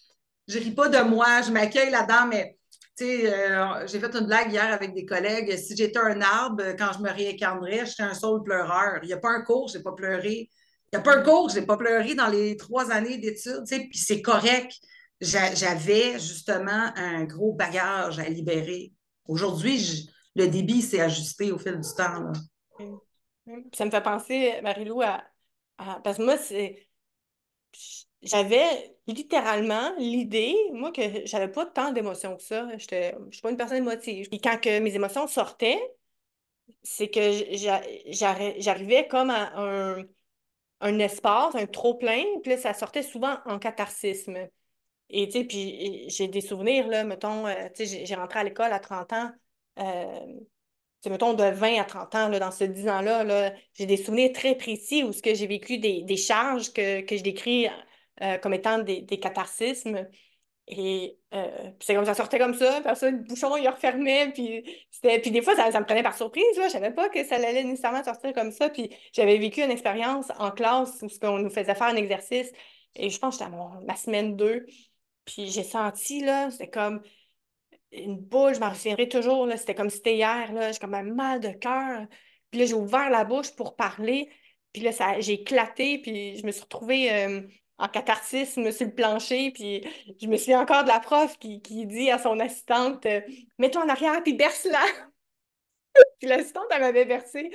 je ris pas de moi, je m'accueille là-dedans, mais tu sais, j'ai fait une blague hier avec des collègues. Si j'étais un arbre, quand je me réincarnerais, je serais un saule pleureur. Il n'y a pas un cours, je n'ai pas pleuré. Il n'y a pas un cours, je n'ai pas pleuré dans les 3 années d'études, tu sais, puis c'est correct. J'avais justement un gros bagage à libérer. Aujourd'hui, le débit s'est ajusté au fil du temps, là. Ça me fait penser, Marie-Lou, parce que moi, j'avais littéralement l'idée, moi, que j'avais pas tant d'émotions que ça. Je suis pas une personne émotive. Et quand que mes émotions sortaient, c'est que j'arrivais comme à un espace, un trop-plein, puis là, ça sortait souvent en catharsisme. Et tu sais, puis j'ai des souvenirs, là, mettons, tu sais, j'ai rentré à l'école à 30 ans, tu sais, mettons, de 20 à 30 ans, là, dans ce 10 ans-là, là, j'ai des souvenirs très précis où ce que j'ai vécu des charges que je décris comme étant des catharsismes. Et puis c'est comme ça sortait comme ça, puis après ça, le bouchon, il refermait, puis des fois, ça me prenait par surprise, là. Je savais pas que ça allait nécessairement sortir comme ça, puis j'avais vécu une expérience en classe où ce qu'on nous faisait faire un exercice, et je pense que j'étais à ma semaine 2, puis j'ai senti, là, c'était comme une boule, je m'en souviendrai toujours, là, c'était comme si c'était hier, là, j'ai comme un mal de cœur. Puis là, j'ai ouvert la bouche pour parler, puis là, j'ai éclaté, puis je me suis retrouvée en catharsisme sur le plancher, puis je me souviens encore de la prof qui dit à son assistante Mets-toi en arrière, puis berce-la! Puis l'assistante, elle m'avait versé,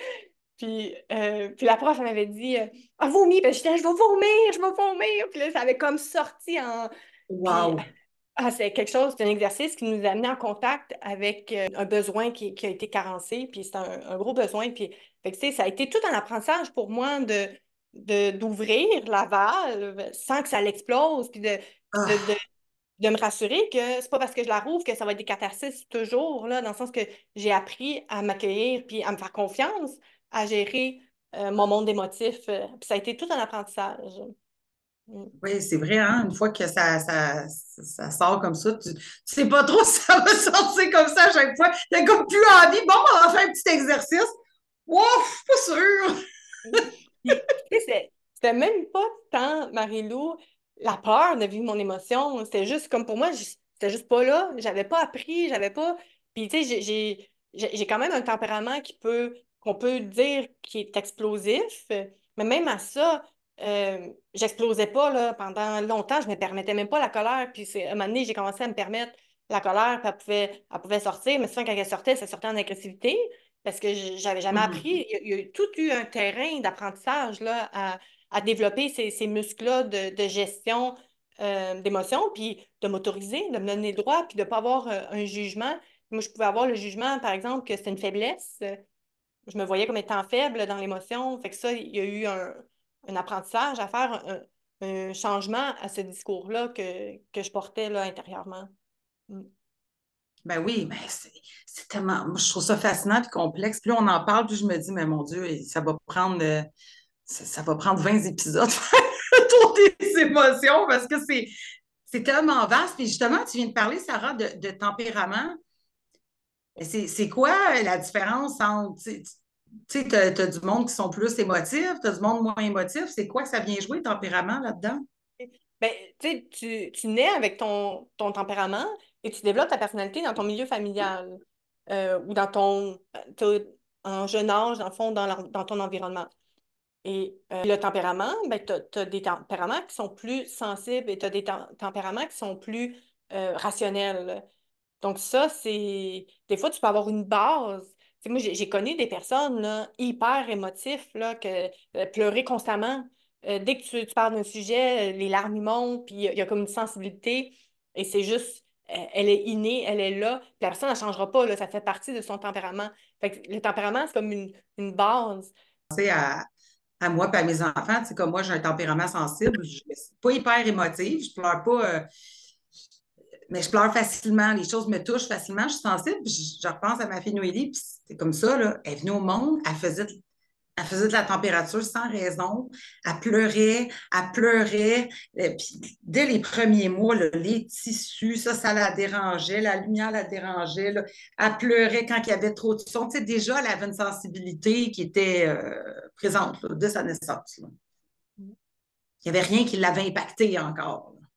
puis la prof, elle m'avait dit Ah, vomis! Puis j'étais Je vais vomir, je vais vomir! Puis là, ça avait comme sorti en. Puis Wow! c'est quelque chose, c'est un exercice qui nous a amené en contact avec un besoin qui a été carencé, puis c'est un gros besoin. Puis, fait que, tu sais, ça a été tout un apprentissage pour moi d'ouvrir la valve sans que ça l'explose, puis Ah, de me rassurer que c'est pas parce que je la rouvre que ça va être des catharsis toujours, là, dans le sens que j'ai appris à m'accueillir, puis à me faire confiance, à gérer mon monde émotif. Puis ça a été tout un apprentissage. Mm. oui, c'est vrai, hein? Une fois que ça sort comme ça, tu sais pas trop si ça va sortir comme ça à chaque fois. T'as comme plus envie. Bon, on va faire un petit exercice. Ouf, pas sûr. Puis, tu sais, c'était même pas tant, Marie-Lou, la peur de vivre mon émotion. C'était juste comme pour moi, c'était juste pas là. J'avais pas appris, j'avais pas. Puis, tu sais, j'ai quand même un tempérament qu'on peut dire qui est explosif. Mais même à ça, j'explosais pas, là. Pendant longtemps, je me permettais même pas la colère. Puis, à un moment donné, j'ai commencé à me permettre la colère, puis elle pouvait sortir. Mais souvent, quand elle sortait, ça sortait en agressivité parce que j'avais jamais Mhm. appris. Il y a tout eu un terrain d'apprentissage là, à développer ces muscles-là de gestion d'émotions, puis de m'autoriser, de me donner le droit, puis de ne pas avoir un jugement. Moi, je pouvais avoir le jugement, par exemple, que c'était une faiblesse. Je me voyais comme étant faible dans l'émotion. Fait que ça, il y a eu un apprentissage à faire, un changement à ce discours-là que je portais là, intérieurement. Mm. Ben oui, mais c'est tellement. Moi, je trouve ça fascinant et complexe. Plus on en parle, plus je me dis, mais mon Dieu, ça va prendre 20 épisodes pour faire le tour des émotions parce que c'est tellement vaste. Puis justement, tu viens de parler, Sarah, de tempérament. C'est quoi la différence entre, tu sais, t'as du monde qui sont plus émotifs, t'as du monde moins émotif. C'est quoi que ça vient jouer, le tempérament, là-dedans? Ben, tu sais, tu nais avec ton tempérament et tu développes ta personnalité dans ton milieu familial ou en jeune âge, dans le fond, dans ton environnement. Et le tempérament, ben, tu as des tempéraments qui sont plus sensibles et tu as des tempéraments qui sont plus rationnels. Donc ça, c'est. Des fois, tu peux avoir une base. Tu sais, moi, j'ai connu des personnes là, hyper émotifs là, que pleurer constamment. Dès que tu parles d'un sujet, les larmes y montent, puis il y a comme une sensibilité. Et c'est juste, elle est innée, elle est là. Puis la personne, elle ne changera pas, là, ça fait partie de son tempérament. Fait que le tempérament, c'est comme une base. À moi et à mes enfants, c'est comme moi, j'ai un tempérament sensible. Je suis pas hyper émotive, je pleure pas, mais je pleure facilement. Les choses me touchent facilement, je suis sensible. Je repense à ma fille Noélie, puis c'est comme ça, là. Elle est venue au monde, elle faisait de la température sans raison. Elle pleurait. Puis dès les premiers mois, là, les tissus, ça la dérangeait. La lumière la dérangeait. Là. Elle pleurait quand il y avait trop de son. Tu sais, déjà, elle avait une sensibilité qui était présente là, dès sa naissance. Là. Il n'y avait rien qui l'avait impacté encore. Là.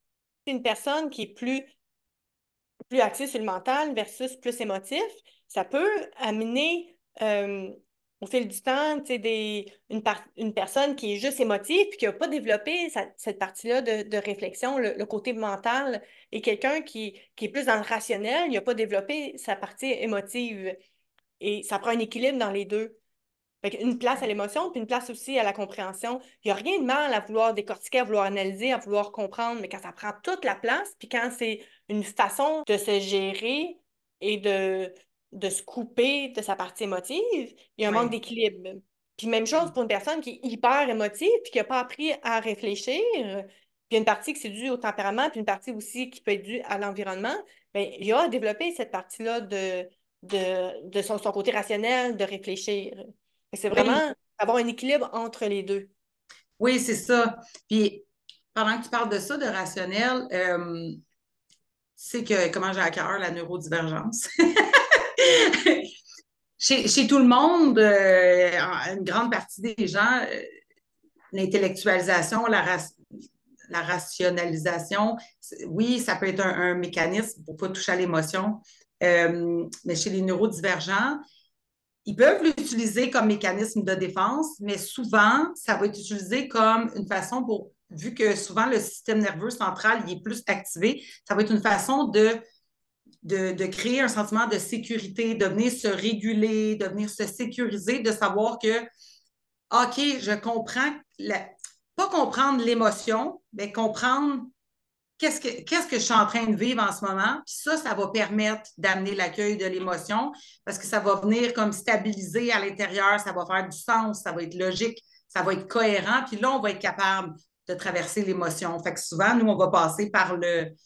Une personne qui est plus axé sur le mental versus plus émotif, ça peut amener au fil du temps, tu sais, une personne qui est juste émotive puis qui n'a pas développé cette partie-là de réflexion, le côté mental, et quelqu'un qui est plus dans le rationnel, il n'a pas développé sa partie émotive. Et ça prend un équilibre dans les deux. Fait une place à l'émotion, puis une place aussi à la compréhension. Il n'y a rien de mal à vouloir décortiquer, à vouloir analyser, à vouloir comprendre, mais quand ça prend toute la place, puis quand c'est une façon de se gérer et de se couper de sa partie émotive, il y a un manque Oui. d'équilibre. Puis même chose pour une personne qui est hyper émotive, puis qui n'a pas appris à réfléchir. Puis il y a une partie qui c'est dû au tempérament, puis une partie aussi qui peut être due à l'environnement. Bien, il a développé cette partie-là de son côté rationnel, de réfléchir. C'est Oui, vraiment avoir un équilibre entre les deux. oui, c'est ça. Puis, pendant que tu parles de ça, de rationnel, tu sais que comment j'ai à cœur la neurodivergence. Chez tout le monde, une grande partie des gens, l'intellectualisation, la rationalisation, oui, ça peut être un mécanisme pour ne pas toucher à l'émotion. Mais chez les neurodivergents, ils peuvent l'utiliser comme mécanisme de défense, mais souvent, ça va être utilisé comme une façon pour, vu que souvent le système nerveux central il est plus activé, ça va être une façon de créer un sentiment de sécurité, de venir se réguler, de venir se sécuriser, de savoir que, OK, je comprends, pas comprendre l'émotion, mais comprendre qu'est-ce que je suis en train de vivre en ce moment. Puis ça va permettre d'amener l'accueil de l'émotion parce que ça va venir comme stabiliser à l'intérieur, ça va faire du sens, ça va être logique, ça va être cohérent. Puis là, on va être capable de traverser l'émotion. Fait que souvent, nous, on va passer par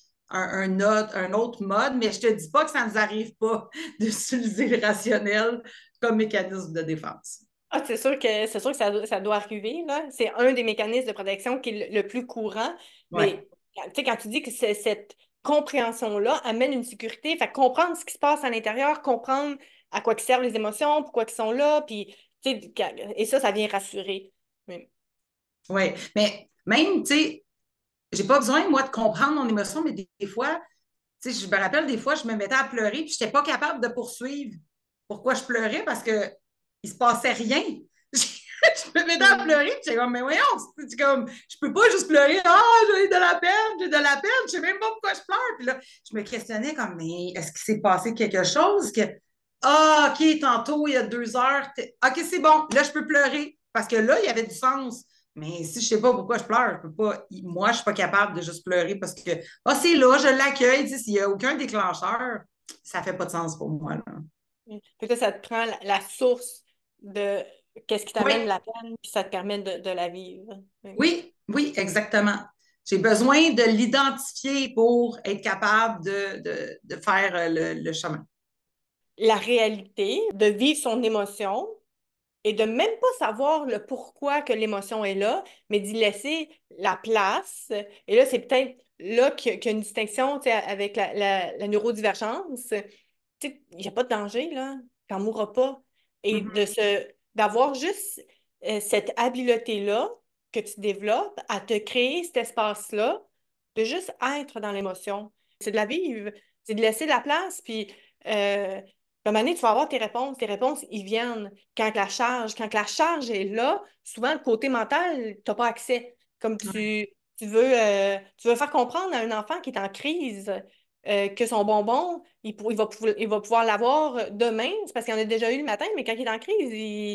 un autre mode, mais je ne te dis pas que ça ne nous arrive pas d'utiliser le rationnel comme mécanisme de défense. Ah, c'est sûr que ça doit arriver, là. C'est un des mécanismes de protection qui est le plus courant. Oui. Mais tu sais, quand tu dis que cette compréhension-là amène une sécurité, fait comprendre ce qui se passe à l'intérieur, comprendre à quoi qui servent les émotions, pourquoi ils sont là, puis tu sais, et ça vient rassurer. Oui. Oui. Mais même, tu sais, j'ai pas besoin, moi, de comprendre mon émotion, mais des fois, tu sais, je me rappelle des fois, je me mettais à pleurer, puis je n'étais pas capable de poursuivre pourquoi je pleurais parce que il se passait rien. Je me mettais à Mm. pleurer, puis j'étais comme, mais voyons, c'est comme, je peux pas juste pleurer, j'ai de la peine, j'ai de la peine, je sais même pas pourquoi je pleure. Puis là, je me questionnais comme, mais est-ce qu'il s'est passé quelque chose? OK, tantôt, il y a 2 heures, OK, c'est bon, là, je peux pleurer. Parce que là, il y avait du sens. Mais si je ne sais pas pourquoi je pleure, je peux pas. Moi, je ne suis pas capable de juste pleurer parce que c'est là, je l'accueille. S'il n'y a aucun déclencheur, ça ne fait pas de sens pour moi. Là. Peut-être ça te prend la source de qu'est-ce qui Oui, t'amène la peine, puis ça te permet de la vivre. Oui. oui, oui, exactement. J'ai besoin de l'identifier pour être capable de faire le chemin. La réalité, de vivre son émotion et de même pas savoir le pourquoi que l'émotion est là, mais d'y laisser la place. Et là, c'est peut-être là qu'il y a une distinction, tu sais, avec la neurodivergence. Tu sais, il n'y a pas de danger, là. Tu n'en mourras pas. Et Mhm. d'avoir juste cette habileté-là que tu développes à te créer cet espace-là, de juste être dans l'émotion. C'est de la vivre, c'est de laisser la place, puis à un moment donné, tu vas avoir tes réponses. Tes réponses, ils viennent quand la charge est là, souvent, le côté mental, tu n'as pas accès. Comme Ouais. tu veux faire comprendre à un enfant qui est en crise que son bonbon, il va pouvoir l'avoir demain, c'est parce qu'il en a déjà eu le matin, mais quand il est en crise,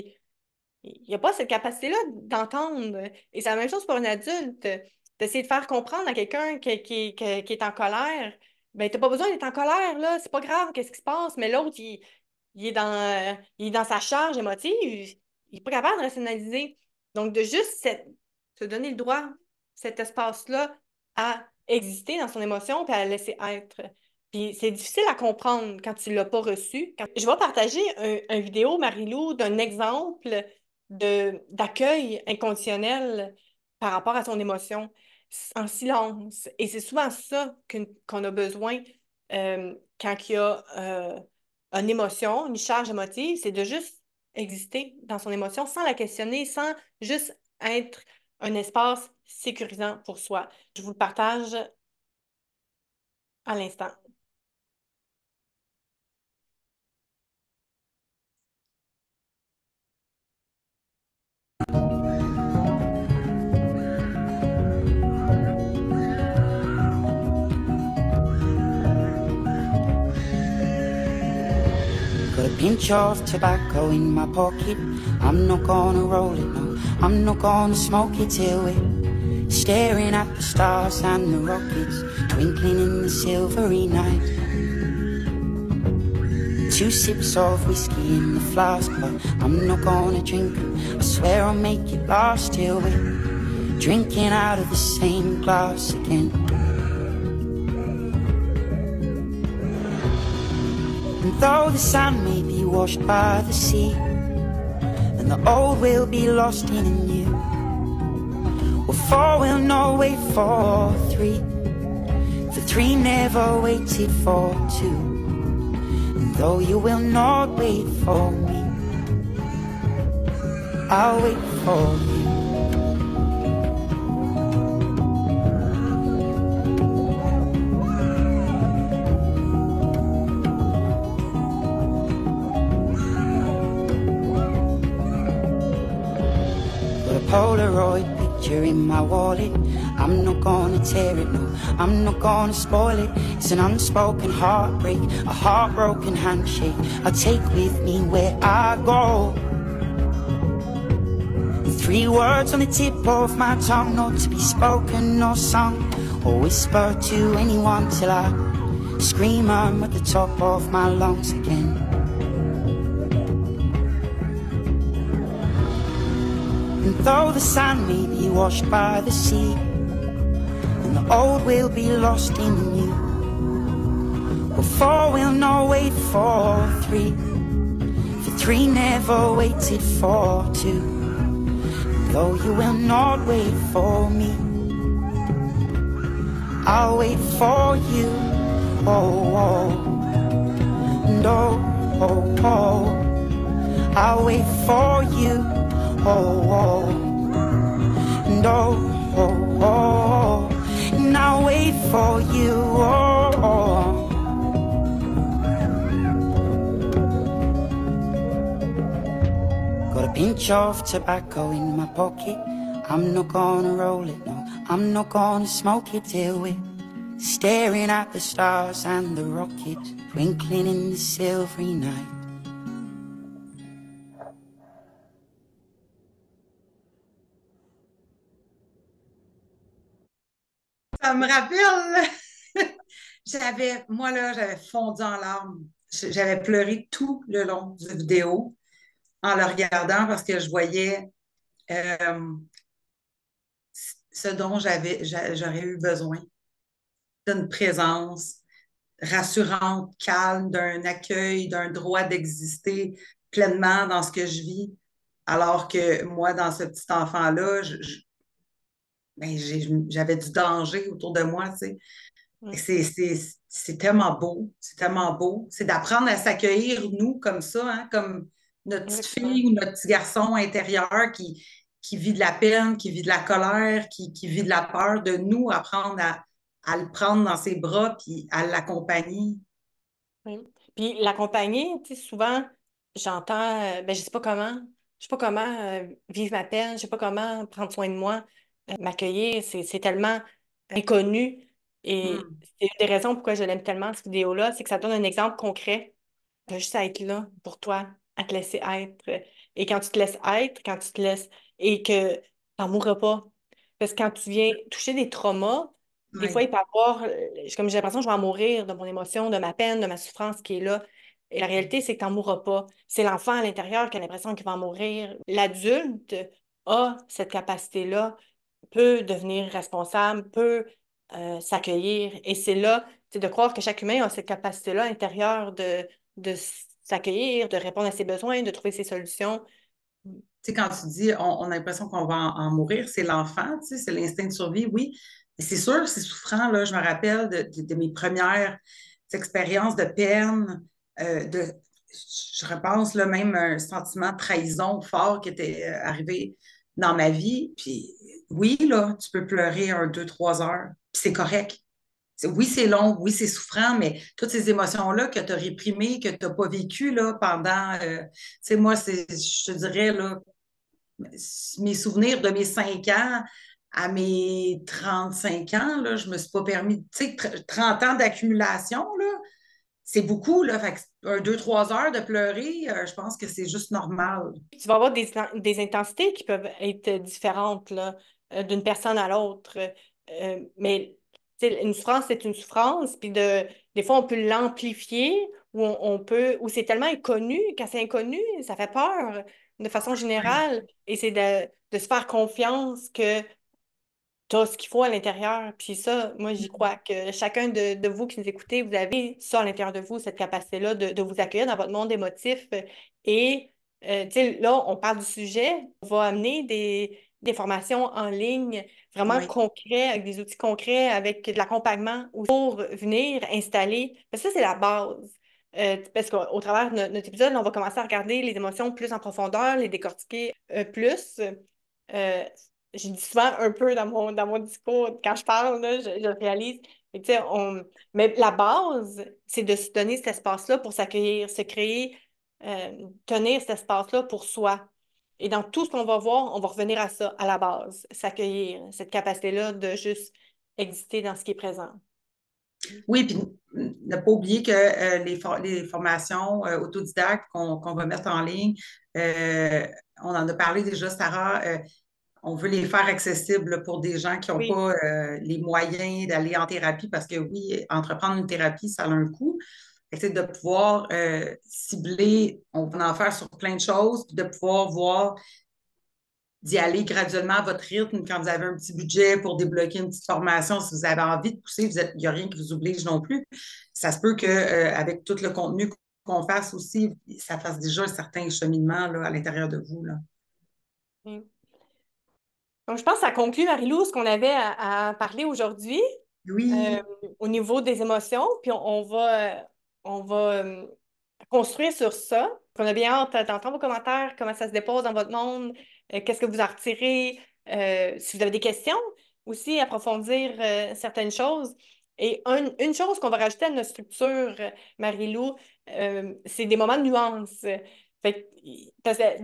il n'a pas cette capacité-là d'entendre. Et c'est la même chose pour un adulte. D'essayer de faire comprendre à quelqu'un qui est en colère, ben, tu n'as pas besoin d'être en colère, là. C'est pas grave, qu'est-ce qui se passe. Mais l'autre, il est dans sa charge émotive. Il n'est pas capable de rationaliser. Donc, de juste se donner le droit, cet espace-là, à exister dans son émotion puis à la laisser être. Puis c'est difficile à comprendre quand tu ne l'as pas reçu. Je vais partager un vidéo, Marie-Lou, d'un exemple d'accueil inconditionnel par rapport à son émotion en silence. Et c'est souvent ça qu'on a besoin quand il y a une émotion, une charge émotive, c'est de juste exister dans son émotion sans la questionner, sans juste être un espace sécurisant pour soi. Je vous le partage à l'instant. Got a pinch of tobacco in my pocket. I'm not gonna roll it, no. I'm not gonna smoke it till we're staring at the stars and the rockets twinkling in the silvery night. 2 sips of whiskey in the flask, but I'm not gonna drink it. I swear I'll make it last till we're drinking out of the same glass again. And though the sand may be washed by the sea, and the old will be lost in a new, well, 4 will not wait for 3, for 3 never waited for 2. And though you will not wait for me, I'll wait for you. Polaroid picture in my wallet. I'm not gonna tear it, no, I'm not gonna spoil it. It's an unspoken heartbreak, a heartbroken handshake I'll take with me where I go. And 3 words on the tip of my tongue, not to be spoken or sung or whispered to anyone till I scream them at the top of my lungs again. And though the sand may be washed by the sea, and the old will be lost in the new, well, 4 will not wait for 3, for 3 never waited for 2. And though you will not wait for me, I'll wait for you. Oh, oh, and oh, oh, oh, I'll wait for you. Oh, oh, and oh, oh, oh, and I'll wait for you. Oh, oh. Got a pinch of tobacco in my pocket. I'm not gonna roll it, no, I'm not gonna smoke it till we're staring at the stars and the rockets twinkling in the silvery night. Ça me rappelle, j'avais fondu en larmes. J'avais pleuré tout le long de la vidéo en le regardant parce que je voyais euh, ce dont j'aurais eu besoin, d'une présence rassurante, calme, d'un accueil, d'un droit d'exister pleinement dans ce que je vis. Alors que moi, dans ce petit enfant-là, ben, j'avais du danger autour de moi, tu sais. Mm. C'est tellement beau, c'est tellement beau. C'est d'apprendre à s'accueillir, nous, comme ça, hein, comme notre petite Exactement. fille ou notre petit garçon intérieur qui vit de la peine, qui vit de la colère, qui vit de la peur, de nous apprendre à le prendre dans ses bras puis à l'accompagner. Oui. Puis l'accompagner, tu sais, souvent, j'entends, ben, je sais pas comment vivre ma peine, je sais pas comment prendre soin de moi, m'accueillir, c'est tellement inconnu. Et Hmm. c'est une des raisons pourquoi je l'aime tellement, cette vidéo-là, c'est que ça donne un exemple concret, juste à être là pour toi, à te laisser être. Et quand tu te laisses être, quand tu te laisses, et que t'en mourras pas. Parce que quand tu viens toucher des traumas, des fois, Ouais. il peut y avoir, comme j'ai l'impression que je vais en mourir de mon émotion, de ma peine, de ma souffrance qui est là. Et la réalité, c'est que tu n'en mourras pas. C'est l'enfant à l'intérieur qui a l'impression qu'il va en mourir. L'adulte a cette capacité-là, peut devenir responsable, peut s'accueillir. Et c'est là, c'est de croire que chaque humain a cette capacité-là intérieure de s'accueillir, de répondre à ses besoins, de trouver ses solutions. Tu sais, quand tu dis on a l'impression qu'on va en mourir, c'est l'enfant, tu sais, c'est l'instinct de survie, oui. Mais c'est sûr, c'est souffrant, là. Je me rappelle de mes premières expériences de peine, de, je repense là, même un sentiment de trahison fort qui était arrivé dans ma vie. Puis oui, là, tu peux pleurer 1, 2, 3 heures, puis c'est correct. Oui, c'est long, oui, c'est souffrant, mais toutes ces émotions-là que tu as réprimées, que tu n'as pas vécues là, pendant, moi, je te dirais, là, mes souvenirs de mes 5 ans à mes 35 ans, là, je me suis pas permis, tu sais, 30 ans d'accumulation, là, c'est beaucoup, là, fait que 2, 3 heures de pleurer, je pense que c'est juste normal. Tu vas avoir des intensités qui peuvent être différentes là, d'une personne à l'autre. Mais tu sais, une souffrance, c'est une souffrance. Puis des fois, on peut l'amplifier ou on peut, ou c'est tellement inconnu. Quand c'est inconnu, ça fait peur de façon générale. Et c'est de se faire confiance que tu as ce qu'il faut à l'intérieur. Puis ça, moi, j'y crois que chacun de vous qui nous écoutez, vous avez ça à l'intérieur de vous, cette capacité-là de vous accueillir dans votre monde émotif. Et, tu sais, là, on parle du sujet, on va amener des formations en ligne vraiment Oui, concrets, avec des outils concrets, avec de l'accompagnement pour venir installer. Parce que ça, c'est la base. Parce qu'au travers de notre épisode, on va commencer à regarder les émotions plus en profondeur, les décortiquer plus. Euh, je dis souvent un peu dans mon discours, quand je parle, là, je le réalise. Et, tu sais, mais la base, c'est de se donner cet espace-là pour s'accueillir, se créer, tenir cet espace-là pour soi. Et dans tout ce qu'on va voir, on va revenir à ça, à la base, s'accueillir, cette capacité-là de juste exister dans ce qui est présent. oui, puis ne pas oublier que les formations autodidactes qu'on va mettre en ligne, euh, on en a parlé déjà, Sarah, on veut les faire accessibles pour des gens qui n'ont Oui. pas les moyens d'aller en thérapie parce que oui, entreprendre une thérapie, ça a un coût. C'est de pouvoir cibler, on va en faire sur plein de choses, puis de pouvoir voir d'y aller graduellement à votre rythme quand vous avez un petit budget pour débloquer une petite formation. Si vous avez envie de pousser, il n'y a rien qui vous oblige non plus. Ça se peut qu'avec tout le contenu qu'on fasse aussi, ça fasse déjà un certain cheminement là, à l'intérieur de vous. Là. Mm. Donc, je pense que ça conclut, Marie-Lou, ce qu'on avait à parler aujourd'hui. Oui, Au niveau des émotions, puis on va construire sur ça. On a bien hâte d'entendre vos commentaires, comment ça se dépose dans votre monde, qu'est-ce que vous en retirez, si vous avez des questions, aussi approfondir certaines choses. Et une chose qu'on va rajouter à notre structure, Marie-Lou, c'est des moments de nuance. Parce que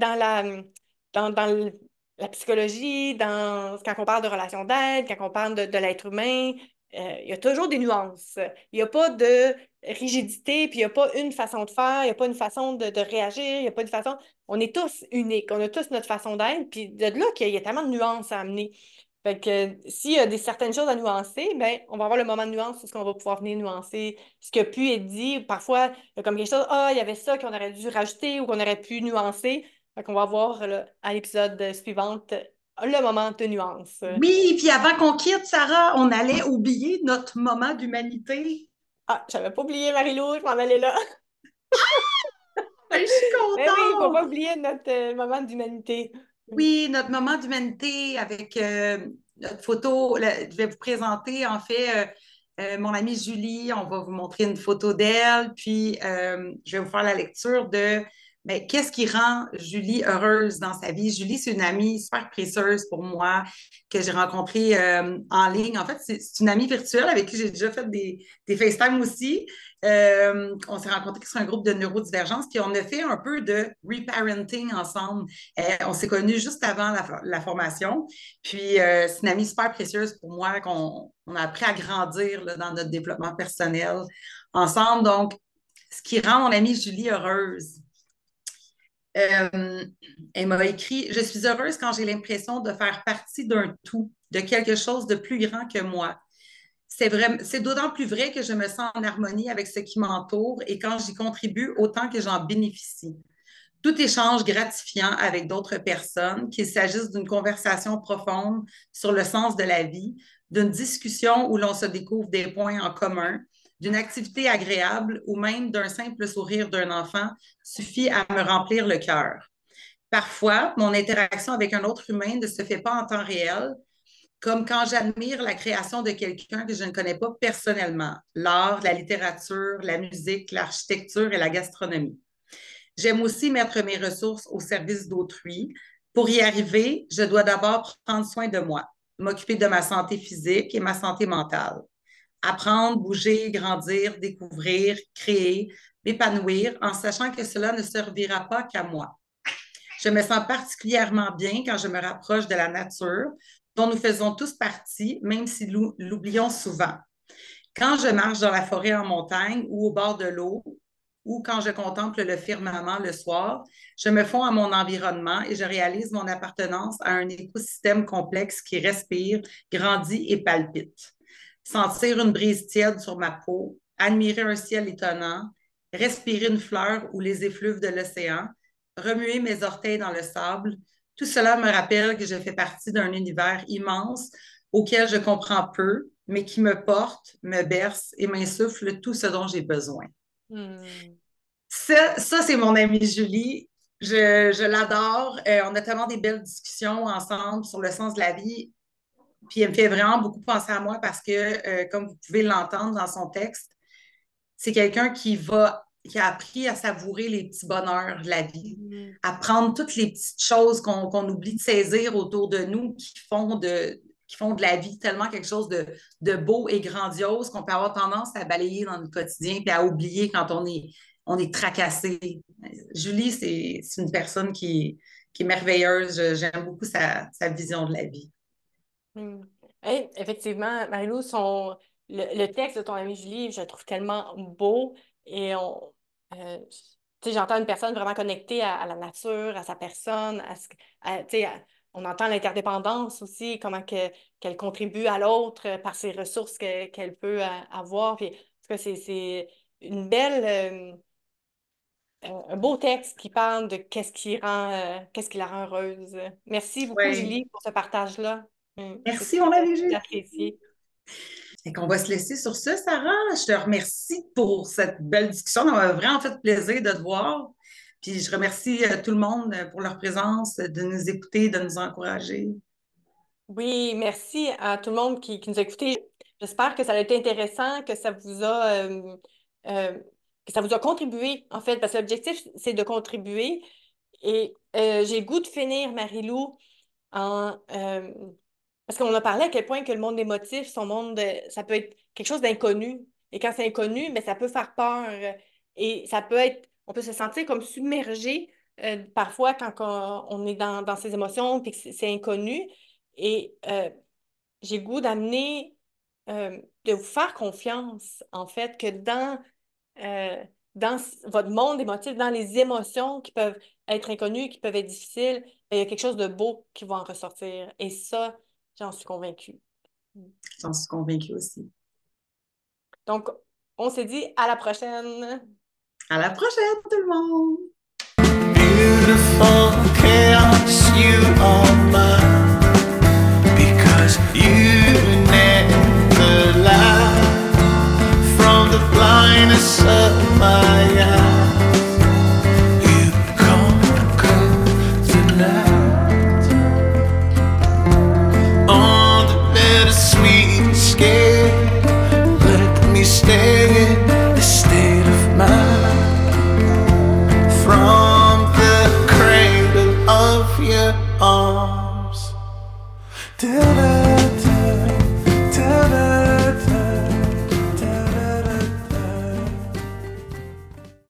dans la psychologie, quand on parle de relations d'aide, quand on parle de l'être humain, il y a toujours des nuances. Il n'y a pas de rigidité, puis il n'y a pas une façon de faire, il n'y a pas une façon de réagir, il n'y a pas une façon. On est tous uniques, on a tous notre façon d'être, puis de là qu'il y a tellement de nuances à amener. Fait que s'il y a certaines choses à nuancer, ben, on va avoir le moment de nuance où on va pouvoir venir nuancer ce qui a pu être dit. Parfois, il y a comme quelque chose, il y avait ça qu'on aurait dû rajouter ou qu'on aurait pu nuancer. Fait qu'on va voir là, à l'épisode suivant le moment de nuance. oui, puis avant qu'on quitte, Sarah, on allait oublier notre moment d'humanité. Ah, j'avais pas oublié Marie-Lou, je m'en allais là. Ben, je suis Mais oui, il ne faut contente. pas oublier notre moment d'humanité. Oui, notre moment d'humanité avec notre photo. Je vais vous présenter, en fait, mon amie Julie. On va vous montrer une photo d'elle, puis je vais vous faire la lecture de mais qu'est-ce qui rend Julie heureuse dans sa vie. Julie, c'est une amie super précieuse pour moi que j'ai rencontrée en ligne. En fait, c'est une amie virtuelle avec qui j'ai déjà fait des FaceTime aussi. On s'est rencontrés sur un groupe de neurodivergence, puis on a fait un peu de reparenting ensemble. On s'est connus juste avant la formation. Puis, c'est une amie super précieuse pour moi qu'on a appris à grandir là, dans notre développement personnel ensemble. Donc, ce qui rend mon amie Julie heureuse. Elle m'a écrit: Je suis heureuse quand j'ai l'impression de faire partie d'un tout, de quelque chose de plus grand que moi. C'est d'autant plus vrai que je me sens en harmonie avec ce qui m'entoure et quand j'y contribue autant que j'en bénéficie. Tout échange gratifiant avec d'autres personnes, qu'il s'agisse d'une conversation profonde sur le sens de la vie, d'une discussion où l'on se découvre des points en commun, d'une activité agréable ou même d'un simple sourire d'un enfant, suffit à me remplir le cœur. Parfois, mon interaction avec un autre humain ne se fait pas en temps réel, comme quand j'admire la création de quelqu'un que je ne connais pas personnellement, l'art, la littérature, la musique, l'architecture et la gastronomie. J'aime aussi mettre mes ressources au service d'autrui. Pour y arriver, je dois d'abord prendre soin de moi, m'occuper de ma santé physique et ma santé mentale. apprendre, bouger, grandir, découvrir, créer, m'épanouir, en sachant que cela ne servira pas qu'à moi. Je me sens particulièrement bien quand je me rapproche de la nature, dont nous faisons tous partie, même si nous l'oublions souvent. Quand je marche dans la forêt en montagne ou au bord de l'eau, ou quand je contemple le firmament le soir, je me fonds à mon environnement et je réalise mon appartenance à un écosystème complexe qui respire, grandit et palpite. Sentir une brise tiède sur ma peau, admirer un ciel étonnant, respirer une fleur ou les effluves de l'océan, remuer mes orteils dans le sable, tout cela me rappelle que je fais partie d'un univers immense auquel je comprends peu, mais qui me porte, me berce et m'insuffle tout ce dont j'ai besoin. Ça, c'est mon amie Julie. Je l'adore. On a tellement des belles discussions ensemble sur le sens de la vie. Puis elle me fait vraiment beaucoup penser à moi parce que, comme vous pouvez l'entendre dans son texte, c'est quelqu'un qui a appris à savourer les petits bonheurs de la vie, à prendre toutes les petites choses qu'on oublie de saisir autour de nous qui font de la vie tellement quelque chose de beau et grandiose qu'on peut avoir tendance à balayer dans notre quotidien et à oublier quand on est tracassé. Julie, c'est une personne qui est merveilleuse. J'aime beaucoup sa vision de la vie. Hey, effectivement, Marie-Lou, le texte de ton amie Julie, je le trouve tellement beau et j'entends une personne vraiment connectée à la nature, à sa personne, on entend l'interdépendance aussi, comment qu'elle contribue à l'autre par ses ressources qu'elle peut avoir. Puis, en tout cas, c'est une belle, un beau texte qui parle de qu'est-ce qui la rend heureuse. Merci beaucoup, Ouais. Julie, pour ce partage-là. Merci, on l'avait vu. Apprécié. Et qu'on va se laisser sur ça, Sarah. Je te remercie pour cette belle discussion. Ça m'a vraiment fait plaisir de te voir. Puis je remercie tout le monde pour leur présence, de nous écouter, de nous encourager. Oui, merci à tout le monde qui nous a écoutés. J'espère que ça a été intéressant, que ça vous a contribué, en fait, parce que l'objectif, c'est de contribuer. Et j'ai le goût de finir, Marie-Lou, parce qu'on a parlé à quel point que le monde émotif, ça peut être quelque chose d'inconnu. Et quand c'est inconnu, mais ça peut faire peur. Et on peut se sentir comme submergé parfois quand on est dans ses émotions et que c'est inconnu. Et j'ai le goût de vous faire confiance, en fait, que dans votre monde émotif, dans les émotions qui peuvent être inconnues, qui peuvent être difficiles, il y a quelque chose de beau qui va en ressortir. Et ça, j'en suis convaincue. J'en suis convaincue aussi. Donc, on s'est dit à la prochaine. À la prochaine, tout le monde! Beautiful chaos, you are mine. Because you never lie. From the blindness of my eyes, you conquer the night. On the bittersweet scale, let me stay in this state of mind. From the cradle of your arms, da-da.